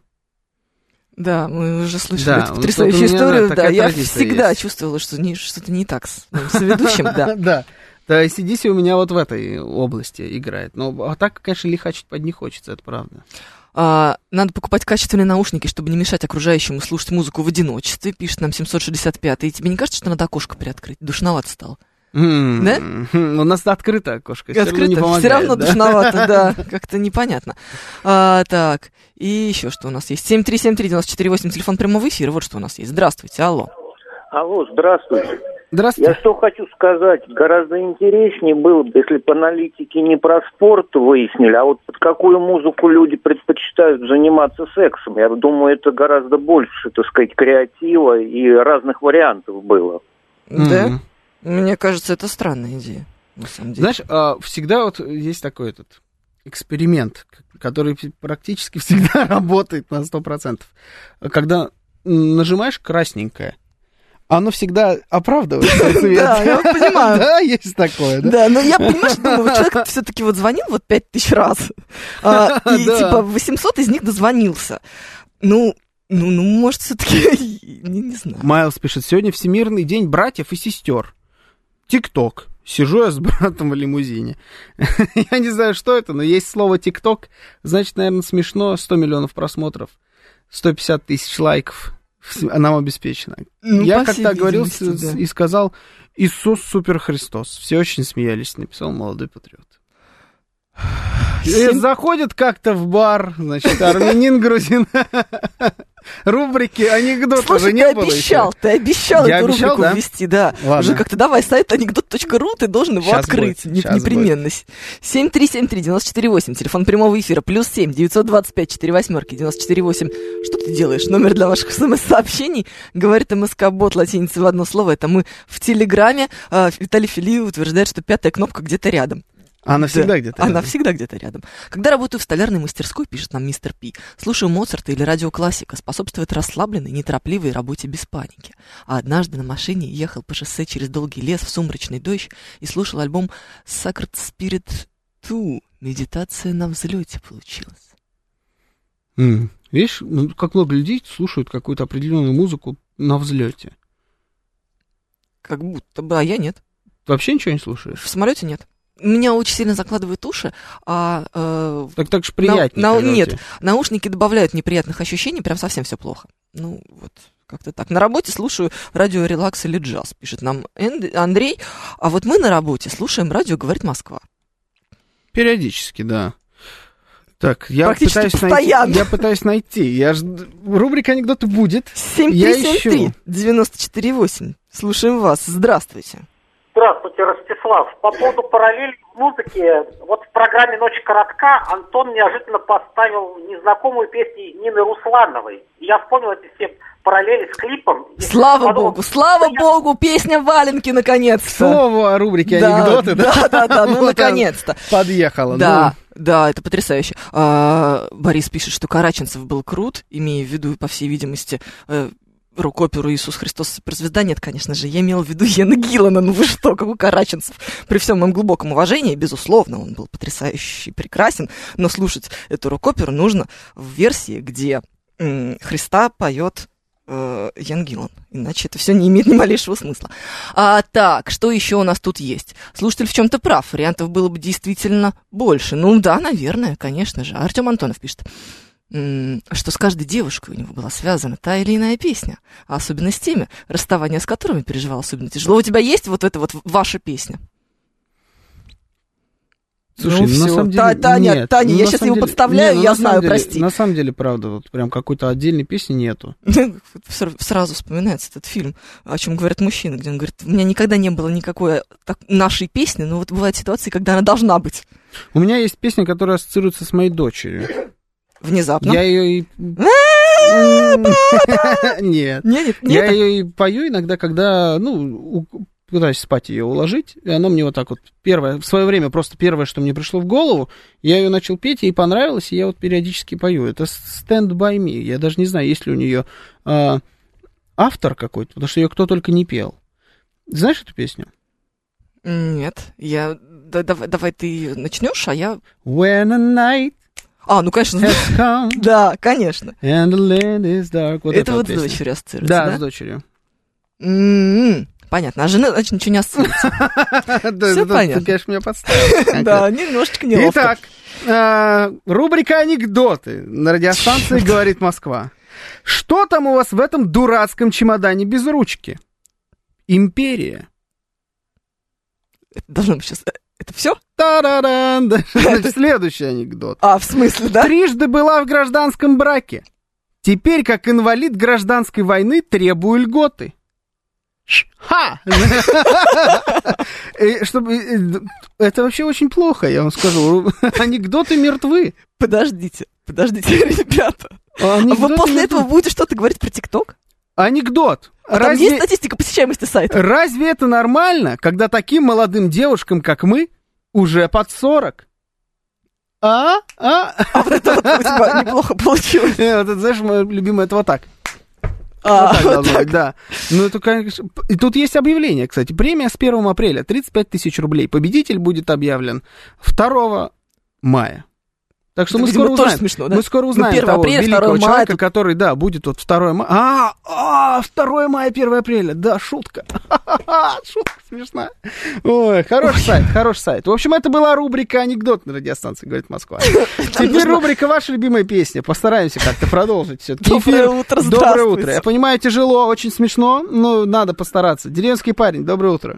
Да, мы уже слышали да, эту потрясающую вот историю. Да, я всегда есть. чувствовала, что не, что-то не так с соведущим. Да, да. Да, эй си ди си у меня вот в этой области играет. Но а так, конечно, лихачить под не хочется, это правда. А, надо покупать качественные наушники, чтобы не мешать окружающему слушать музыку в одиночестве, пишет нам семьсот шестьдесят пятый. И тебе не кажется, что надо окошко приоткрыть? Душновато стало. Mm-hmm. Да? Mm-hmm. У нас открыто окошко. Открыто, все равно, все равно да? душновато, да, как-то непонятно. А, так, и еще что у нас есть? семь три семь три девять четыре восемь, телефон прямого эфира, вот что у нас есть. Здравствуйте, алло. Алло, здравствуйте. Здравствуйте. Я что хочу сказать, гораздо интереснее было бы, если бы аналитики не про спорт выяснили, а вот под какую музыку люди предпочитают заниматься сексом. Я думаю, это гораздо больше, так сказать, креатива и разных вариантов было. Да? Mm-hmm. Мне кажется, это странная идея, на самом деле. Знаешь, всегда вот есть такой этот эксперимент, который практически всегда работает на сто процентов. Когда нажимаешь красненькое, оно всега оправдывает свой цвет. Да, я понимаю. Да, есть такое, да? Да, но я понимаю, что человек все-таки вот звонил вот пять тысяч раз, и типа восемьсот из них дозвонился. Ну, ну, ну, может, все-таки, не, не знаю. Майлз пишет, сегодня Всемирный день братьев и сестер. ТикТок. Сижу я с братом в лимузине. Я не знаю, что это, но есть слово ТикТок. Значит, наверное, смешно. сто миллионов просмотров, сто пятьдесят тысяч лайков. Нам обеспечено. Ну, я как-то оговорился да. и сказал Иисус Супер Христос. Все очень смеялись, написал молодой патриот. И заходит как-то в бар, значит, армянин, грузин. Рубрики, анекдот Слушай, уже не ты было обещал, еще. ты обещал я эту обещал, рубрику да? ввести, да. Ладно. Уже как-то давай, сайт анекдот точка ру, ты должен его сейчас открыть, будет, непременно. семь три семь три девять четыре восемь, телефон прямого эфира, плюс семь девятьсот двадцать пять четыре восьмерки девяносто четыре восемь. Что ты делаешь? Номер для ваших смс-сообщений, говорит МСК-бот, латиница в одно слово, это мы в Телеграме. Виталий Филиев утверждает, что пятая кнопка где-то рядом. Она всегда да, где-то Она рядом. всегда где-то рядом. Когда работаю в столярной мастерской, пишет нам мистер Пи, слушаю Моцарта или радиоклассика, способствует расслабленной, неторопливой работе без паники. А однажды на машине ехал по шоссе через долгий лес в сумрачный дождь и слушал альбом Sacred Spirit два. Медитация на взлете получилась. Mm. Видишь, ну, как много людей слушают какую-то определенную музыку на взлете. Как будто бы, а я нет. Ты вообще ничего не слушаешь? В самолете нет. Меня очень сильно закладывает уши, а... Э, так так же приятнее. На, на, нет, наушники добавляют неприятных ощущений, прям совсем все плохо. Ну, вот, как-то так. На работе слушаю радио «Релакс» или «Джаз», пишет нам Андрей. А вот мы на работе слушаем радио «Говорит Москва». Периодически, да. Так, я Практически пытаюсь постоянно. найти. Я пытаюсь найти. Я ж... Рубрика «Анекдоты» будет. семь три семь три девять четыре восемь. Слушаем вас. Здравствуйте. Здравствуйте, Ростислав. По поводу параллелей в музыке, вот в программе «Ночь коротка» Антон неожиданно поставил незнакомую песню Нины Руслановой. И я вспомнил эти все параллели с клипом. Слава подумал, богу, слава я... богу, песня Валенки наконец-то. Слово о рубрике да, «Анекдоты», да? Да, да, да, ну вот наконец-то. Подъехала. Да, ну. да, это потрясающе. А, Борис пишет, что Караченцев был крут, имея в виду, по всей видимости, рок-оперу «Иисус Христос суперзвезда». Нет, конечно же, я имела в виду Йена Гиллана. Ну вы что, как у Караченцев. При всем моем глубоком уважении, безусловно, он был потрясающий, прекрасен, но слушать эту рок-оперу нужно в версии, где м- Христа поет э, Йен Гиллан. Иначе это все не имеет ни малейшего смысла. А, так, что еще у нас тут есть? Слушатель в чем-то прав. Вариантов было бы действительно больше. Ну да, наверное, конечно же. Артем Антонов пишет, что с каждой девушкой у него была связана та или иная песня, а особенно с теми, расставание с которыми переживал особенно тяжело. У тебя есть вот эта вот ваша песня? Слушай, ну, ну на самом деле, Та, Таня, нет, Таня, ну, я сейчас его деле, подставляю, не, ну, я знаю, деле, прости. На самом деле, правда, вот прям какой-то отдельной песни нету. Сразу вспоминается этот фильм, о чем говорят мужчины, где он говорит, у меня никогда не было никакой так, нашей песни, но вот бывают ситуации, когда она должна быть. У меня есть песня, которая ассоциируется с моей дочерью. Внезапно. Я ее и... Нет. Я ее и пою иногда, когда, ну, пытаюсь спать ее уложить, и она мне вот так вот первое, в свое время просто первое, что мне пришло в голову, я ее начал петь, ей понравилось, и я вот периодически пою. Это Stand By Me. Я даже не знаю, есть ли у нее э, автор какой-то, потому что ее кто только не пел. Знаешь эту песню? Нет, я... Да, давай, давай ты начнешь, а я... When a night А, ну, конечно. come, да, конечно. And the land is dark. Вот это вот вот с дочерью ассоциируется, да? Да, с дочерью. М-м-м. Понятно, а жена, значит, ничего не ассоциируется. Все понятно. Ты, конечно, меня подставил. Да, немножечко неловко. Итак, рубрика «Анекдоты» на радиостанции «Говорит Москва». Что там у вас в этом дурацком чемодане без ручки? Империя. Это должно быть сейчас... Это все? Та-да-дан! Следующий анекдот. А, в смысле, да? Трижды была в гражданском браке. Теперь, как инвалид гражданской войны, требую льготы. Ха! Чтобы... Это вообще очень плохо, я вам скажу. Анекдоты мертвы. Подождите, подождите, ребята. А вы после этого будете что-то говорить про ТикТок? Анекдот. А там есть статистика посещаемости сайта? Разве это нормально, когда таким молодым девушкам, как мы, уже под сорок? А? А? А вот это вот у тебя неплохо получилось. Вот это, знаешь, мое любимое, это вот так. А, вот так вот должно так. быть, да. Ну, это, конечно... И тут есть объявление, кстати. Премия с первого апреля, тридцать пять тысяч рублей. Победитель будет объявлен второго мая. Так что это, мы видимо, скоро тоже узнаем. смешно, да? Мы скоро узнаем ну, того апреля, великого человека, тут... который, да, будет вот второго мая. А, а, второго мая, первого апреля. Да, шутка. Шутка смешная. Ой, хороший сайт, хороший сайт. В общем, это была рубрика «Анекдот» на радиостанции «Говорит Москва». Теперь рубрика «Ваша любимая песня». Постараемся как-то продолжить все-таки. Доброе утро, Доброе утро. Я понимаю, тяжело, очень смешно, но надо постараться. Деревенский парень, доброе утро.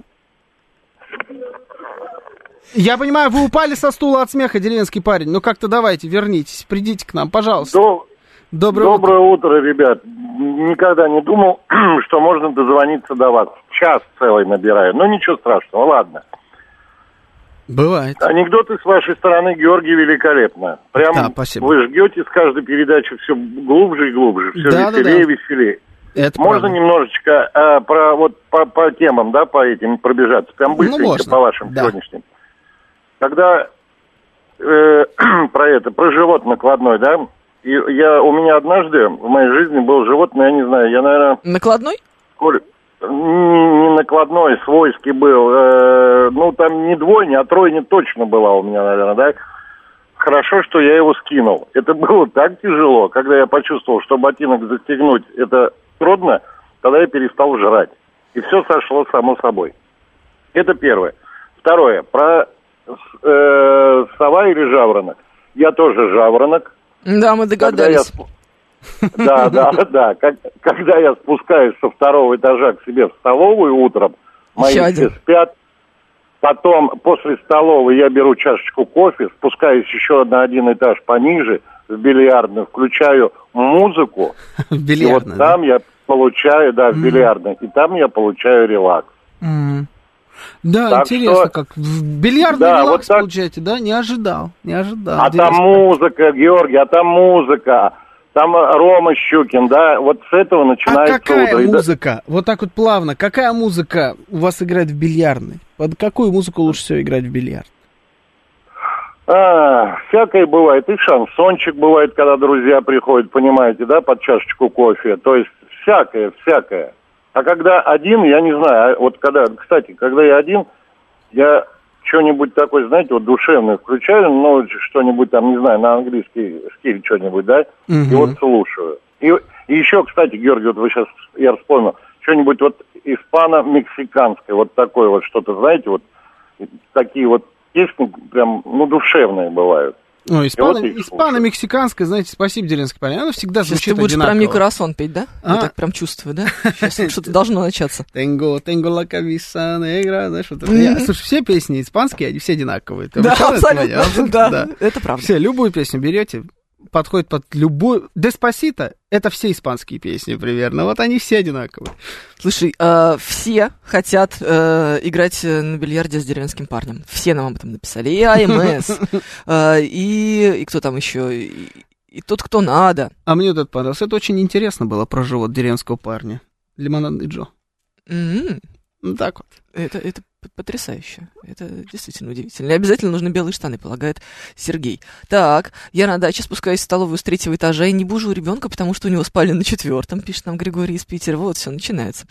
Я понимаю, вы упали со стула от смеха, деревенский парень. Ну как-то давайте, вернитесь, придите к нам, пожалуйста. До... Доброе, Доброе утро. утро, ребят. Никогда не думал, что можно дозвониться до вас. Час целый набираю. Но ничего страшного, ладно. Бывает. Анекдоты с вашей стороны, Георгий, великолепно. Прям да, спасибо. Вы жгете с каждой передачи все глубже и глубже, все да, веселее и да, да. веселее. Это можно правда. немножечко а, про вот по, по темам, да, по этим пробежаться, прям быстренько ну, по вашим да. сегодняшним. Когда э, про это, про живот накладной, да, и я, у меня однажды в моей жизни был животное, я не знаю, я, наверное... Накладной? Коль, не, не накладной, свойский был, э, ну, там не двойня, а тройня точно была у меня, наверное, да. Хорошо, что я его скинул. Это было так тяжело, когда я почувствовал, что ботинок застегнуть, это трудно, тогда я перестал жрать. И все сошло само собой. Это первое. Второе, про... Э, сова или жаворонок. Я тоже жаворонок. Да, мы догадались. Да, да, да. Когда я спускаюсь со второго этажа к себе в столовую утром, мои все спят. Потом после столовой я беру чашечку кофе, спускаюсь еще на один этаж пониже, в бильярдную, включаю музыку. И вот там я получаю, да, в бильярдной, и там я получаю релакс. Да, так интересно, что... как в бильярдный да, релакс вот так... получаете, да? Не ожидал, не ожидал. А интересно. Там музыка, Георгий, а там музыка, там Рома Щукин, да, вот с этого начинается утро. А какая утро. музыка, вот так вот плавно, какая музыка у вас играет в бильярдной? Под какую музыку лучше всего играть в бильярд? А, всякое бывает, и шансончик бывает, когда друзья приходят, понимаете, да, под чашечку кофе, то есть всякое, всякое. А когда один, я не знаю, вот когда, кстати, когда я один, я что-нибудь такое, знаете, вот душевное включаю, ну, что-нибудь там, не знаю, на английский стиль что-нибудь, да, угу. И вот слушаю. И, и еще, кстати, Георгий, вот вы сейчас, я вспомнил, что-нибудь вот испано-мексиканское, вот такое вот что-то, знаете, вот такие вот песни прям, ну, душевные бывают. Ну, испано, вот испано-мексиканская, знаете, спасибо, Деревенский парень, она всегда сейчас звучит одинаково. Сейчас ты будешь про ми Корасон петь, да? А? Я так прям чувствую, да? Сейчас что-то должно начаться. Tengo, tengo la cabeza negra, знаешь, вот это. Я, слушай, все песни испанские, они все одинаковые. Ты да, абсолютно, это да, да, это правда. Все, любую песню берете, подходит под любую... Деспасито — это все испанские песни примерно, вот они все одинаковые. Слушай, э, все хотят э, играть на бильярде с деревенским парнем. Все нам об этом написали. И АМС, э, и, и кто там еще, и, и тот, кто надо. А мне вот это понравилось. Это очень интересно было про живот деревенского парня. Лимонадный Джо. Mm-hmm. Ну так вот. Это, это потрясающе. Это действительно удивительно. И обязательно нужны белые штаны, полагает Сергей. Так, я на даче спускаюсь в столовую с третьего этажа и не бужу у ребенка, потому что у него спали на четвертом, пишет нам Григорий из Питера. Вот, все начинается.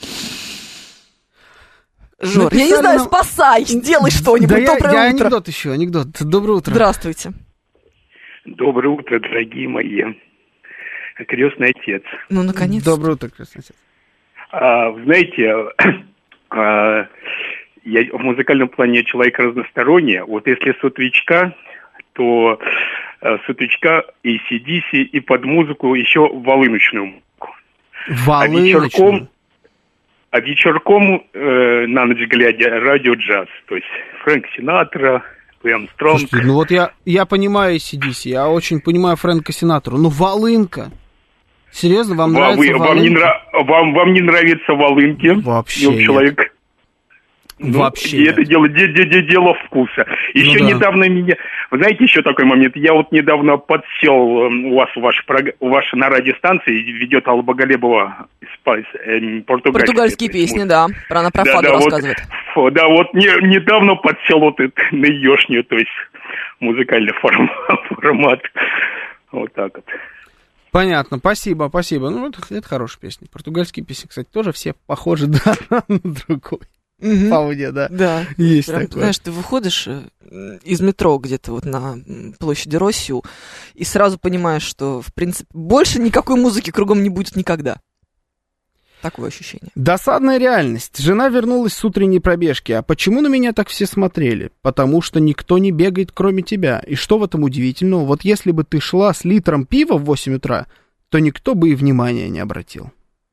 Жор, написали я не знаю, нам... спасай, сделай что-нибудь. Да Доброе я, я утро. анекдот еще, анекдот. Доброе утро. Здравствуйте. Доброе утро, дорогие мои. Крестный отец. Ну, наконец. Доброе утро, крестный отец. А, вы знаете... А, я в музыкальном плане человек разносторонний. Вот если с утречка, то а, с утречка и си ди си, и под музыку еще волыночную музыку. Волыночную? А вечерком, а вечерком э, на ночь глядя радио-джаз. То есть Фрэнк Синатра, Луи Армстронг. Слушайте, ну вот я, я понимаю си ди си, я очень понимаю Фрэнка Синатру, но волынка... Серьезно, вам, вам нравится вам не, нрав... вам, вам не нравятся волынки? Вообще нет. Человек... Ну, вообще и это дело, де, де, де, дело вкуса. Еще ну, да. недавно меня... Вы знаете, еще такой момент. Я вот недавно подсел, у вас ваш, у вас на радиостанции ведет Алла Боголебова э, португальские, португальские песни, есть, да. Про она про да, фаду да, рассказывает. Вот, да, вот не, недавно подсел вот это, на еешню, то есть музыкальный формат. формат. Вот так вот. Понятно, спасибо, спасибо. Ну, это, это хорошая песня. Португальские песни, кстати, тоже все похожи да, на другой. Mm-hmm. По ауде, да. Да. Есть прям, такое. Знаешь, ты выходишь из метро где-то вот на площади Россию и сразу понимаешь, что, в принципе, больше никакой музыки кругом не будет никогда. Такое ощущение. Досадная реальность. Жена вернулась с утренней пробежки. А почему на меня так все смотрели? Потому что никто не бегает, кроме тебя. И что в этом удивительного? Вот если бы ты шла с литром пива в восемь утра, то никто бы и внимания не обратил.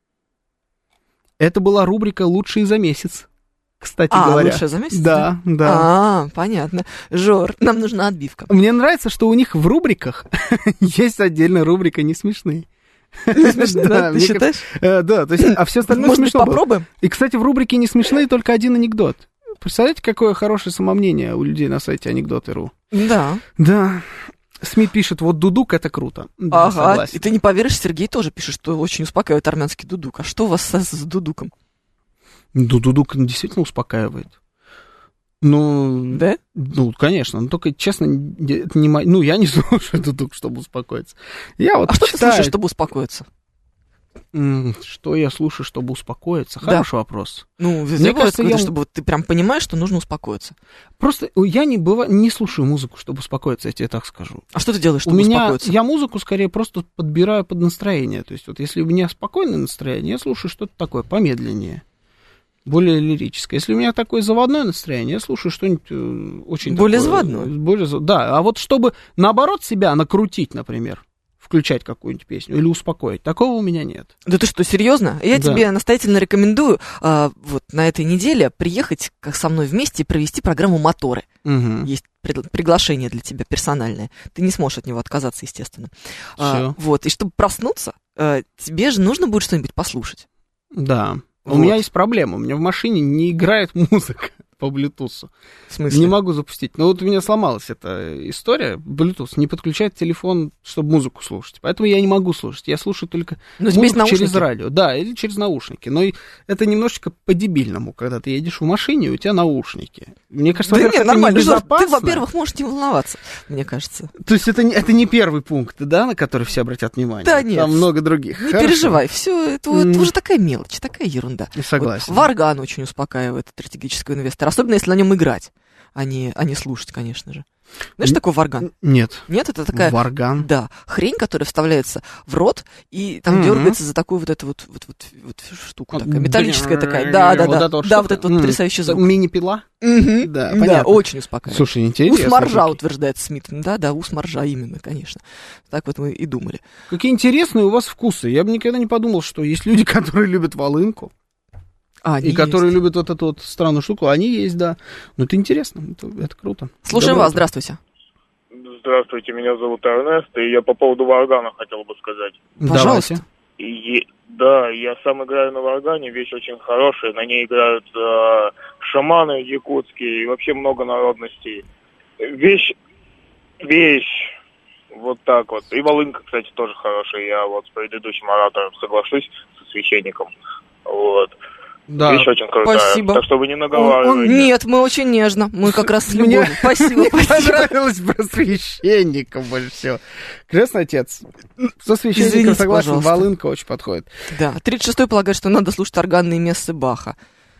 Это была рубрика «Лучшие за месяц», кстати а, говоря. «Лучшие за месяц»? Да, да. А, понятно. Жор, нам нужна отбивка. Мне нравится, что у них в рубриках есть отдельная рубрика «Не смешные». Не смешно, да, ты считаешь? Да, то есть, а все остальное смешно. Может быть, попробуем? И, кстати, в рубрике «Не смешные» только один анекдот. Представляете, какое хорошее самомнение у людей на сайте анекдоты точка ру? Да. Да. СМИ пишет, вот дудук — это круто. Да, ага, согласен. И ты не поверишь, Сергей тоже пишет, что очень успокаивает армянский дудук. А что у вас с, с дудуком? Дудук действительно успокаивает. Ну, да? Ну, конечно, но только, честно, это не мо... ну, я не слушаю дудук, чтобы успокоиться. Я вот а читаю... что ты слушаешь, чтобы успокоиться? Что я слушаю, чтобы успокоиться? Хороший да. вопрос. Ну, мне кажется, я... чтобы ты прям понимаешь, что нужно успокоиться. Просто я не, быва... не слушаю музыку, чтобы успокоиться, я тебе так скажу. А что ты делаешь, чтобы у меня... успокоиться? Я музыку скорее просто подбираю под настроение. То есть вот если у меня спокойное настроение, я слушаю что-то такое помедленнее. Более лирическое. Если у меня такое заводное настроение, я слушаю что-нибудь очень более такое... заводное? Более заводное. Да, а вот чтобы, наоборот, себя накрутить, например, включать какую-нибудь песню или успокоить, такого у меня нет. Да ты что, серьезно? Я да. тебе настоятельно рекомендую а, вот на этой неделе приехать как со мной вместе и провести программу «Моторы». Угу. Есть пред... приглашение для тебя персональное. Ты не сможешь от него отказаться, естественно. А, вот, и чтобы проснуться, а, тебе же нужно будет что-нибудь послушать. Да. Вот. У меня есть проблема, у меня в машине не играет музыка по Bluetooth. В смысле? Не могу запустить. Но вот у меня сломалась эта история, Bluetooth не подключает телефон, чтобы музыку слушать. Поэтому я не могу слушать, я слушаю только Но музыку через радио. Да, или через наушники. Но это немножечко по-дебильному, когда ты едешь в машине, у тебя наушники. Мне кажется, да нет, нормально, Жор, ты, во-первых, во-первых, можешь не волноваться, мне кажется. То есть это не, это не первый пункт, да, на который все обратят внимание? Да нет. Там много других. Не Хорошо. переживай, все, это, mm. это уже такая мелочь, такая ерунда. Согласен. Вот, Варган очень успокаивает стратегического инвестора, особенно если на нем играть, а не, а не слушать, конечно же. Знаешь, что такое варган? Нет. Нет, это такая... Варган? Да, хрень, которая вставляется в рот, и там mm-hmm. дергается за такую вот эту вот, вот, вот, вот штуку такая, металлическая такая. Да, да, да, вот да, вот этот вот потрясающий звук. Мини-пила? Mm-hmm. Да, понятно. Да, очень успокаивает. Слушай, интересно. Ус моржа, утверждает Смит. Да, да, ус моржа именно, конечно. Так вот мы и думали. Какие интересные у вас вкусы. Я бы никогда не подумал, что есть люди, которые любят волынку. А, и которые есть. Любят вот эту вот странную штуку, они есть, да. Но это интересно, это, это круто. Слушаем Доброе вас, утро. Здравствуйте. Здравствуйте, меня зовут Эрнест, и я по поводу варгана хотел бы сказать. Пожалуйста. И, да, я сам играю на варгане, вещь очень хорошая, на ней играют э, шаманы якутские и вообще много народностей. Вещь, вещь, вот так вот. И волынка, кстати, тоже хорошая, я вот с предыдущим оратором соглашусь, со священником, вот. Да. Вещь очень крутая. Спасибо. Так что вы не наговариваете. Нет, мы очень нежно. Мы как раз с любовью. Спасибо, спасибо. Мне понравилось про священника больше всего. Крестный отец. Со священником согласен, волынка очень подходит. Да, тридцать шестой полагает, что надо слушать органные мессы Баха.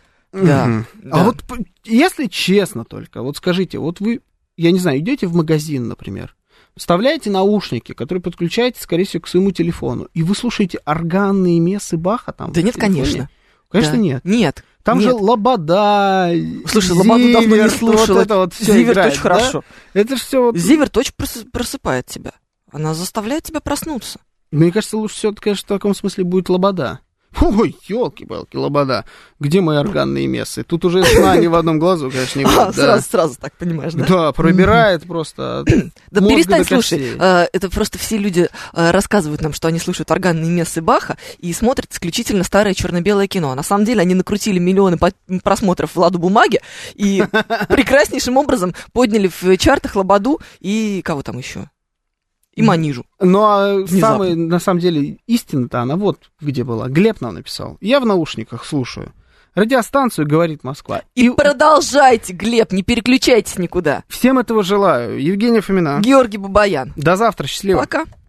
Да. А вот, если честно только, вот скажите, вот вы, я не знаю, идете в магазин, например, вставляете наушники, которые подключаете, скорее всего, к своему телефону, и вы слушаете органные мессы Баха там? Да нет, конечно. Конечно, да. нет. Нет. Там нет. же Лобода, Слушай, Лободу давно не слушала. Вот это вот все Зиверт играет, очень да? хорошо. Это же все вот... Зиверт очень просыпает тебя. Она заставляет тебя проснуться. Мне кажется, лучше все-таки, конечно, в таком смысле будет Лобода. Ой, елки-палки, Лобода. Где мои органные мессы? Тут уже сна ни в одном глазу, конечно, не будет. А, да. сразу, сразу так, понимаешь, да? Да, пробирает просто. Да перестань, слушай, это просто все люди рассказывают нам, что они слушают органные мессы Баха и смотрят исключительно старое черно-белое кино. На самом деле они накрутили миллионы просмотров в «Ладу бумаги» и прекраснейшим образом подняли в чартах Лободу и кого там еще? И Манижу. Ну, а самый, на самом деле, истина-то она вот где была. Глеб нам написал. Я в наушниках слушаю. Радиостанцию «Говорит Москва». И, и продолжайте, Глеб, не переключайтесь никуда. Всем этого желаю. Евгения Фомина. Георгий Бабаян. До завтра, счастливо. Пока.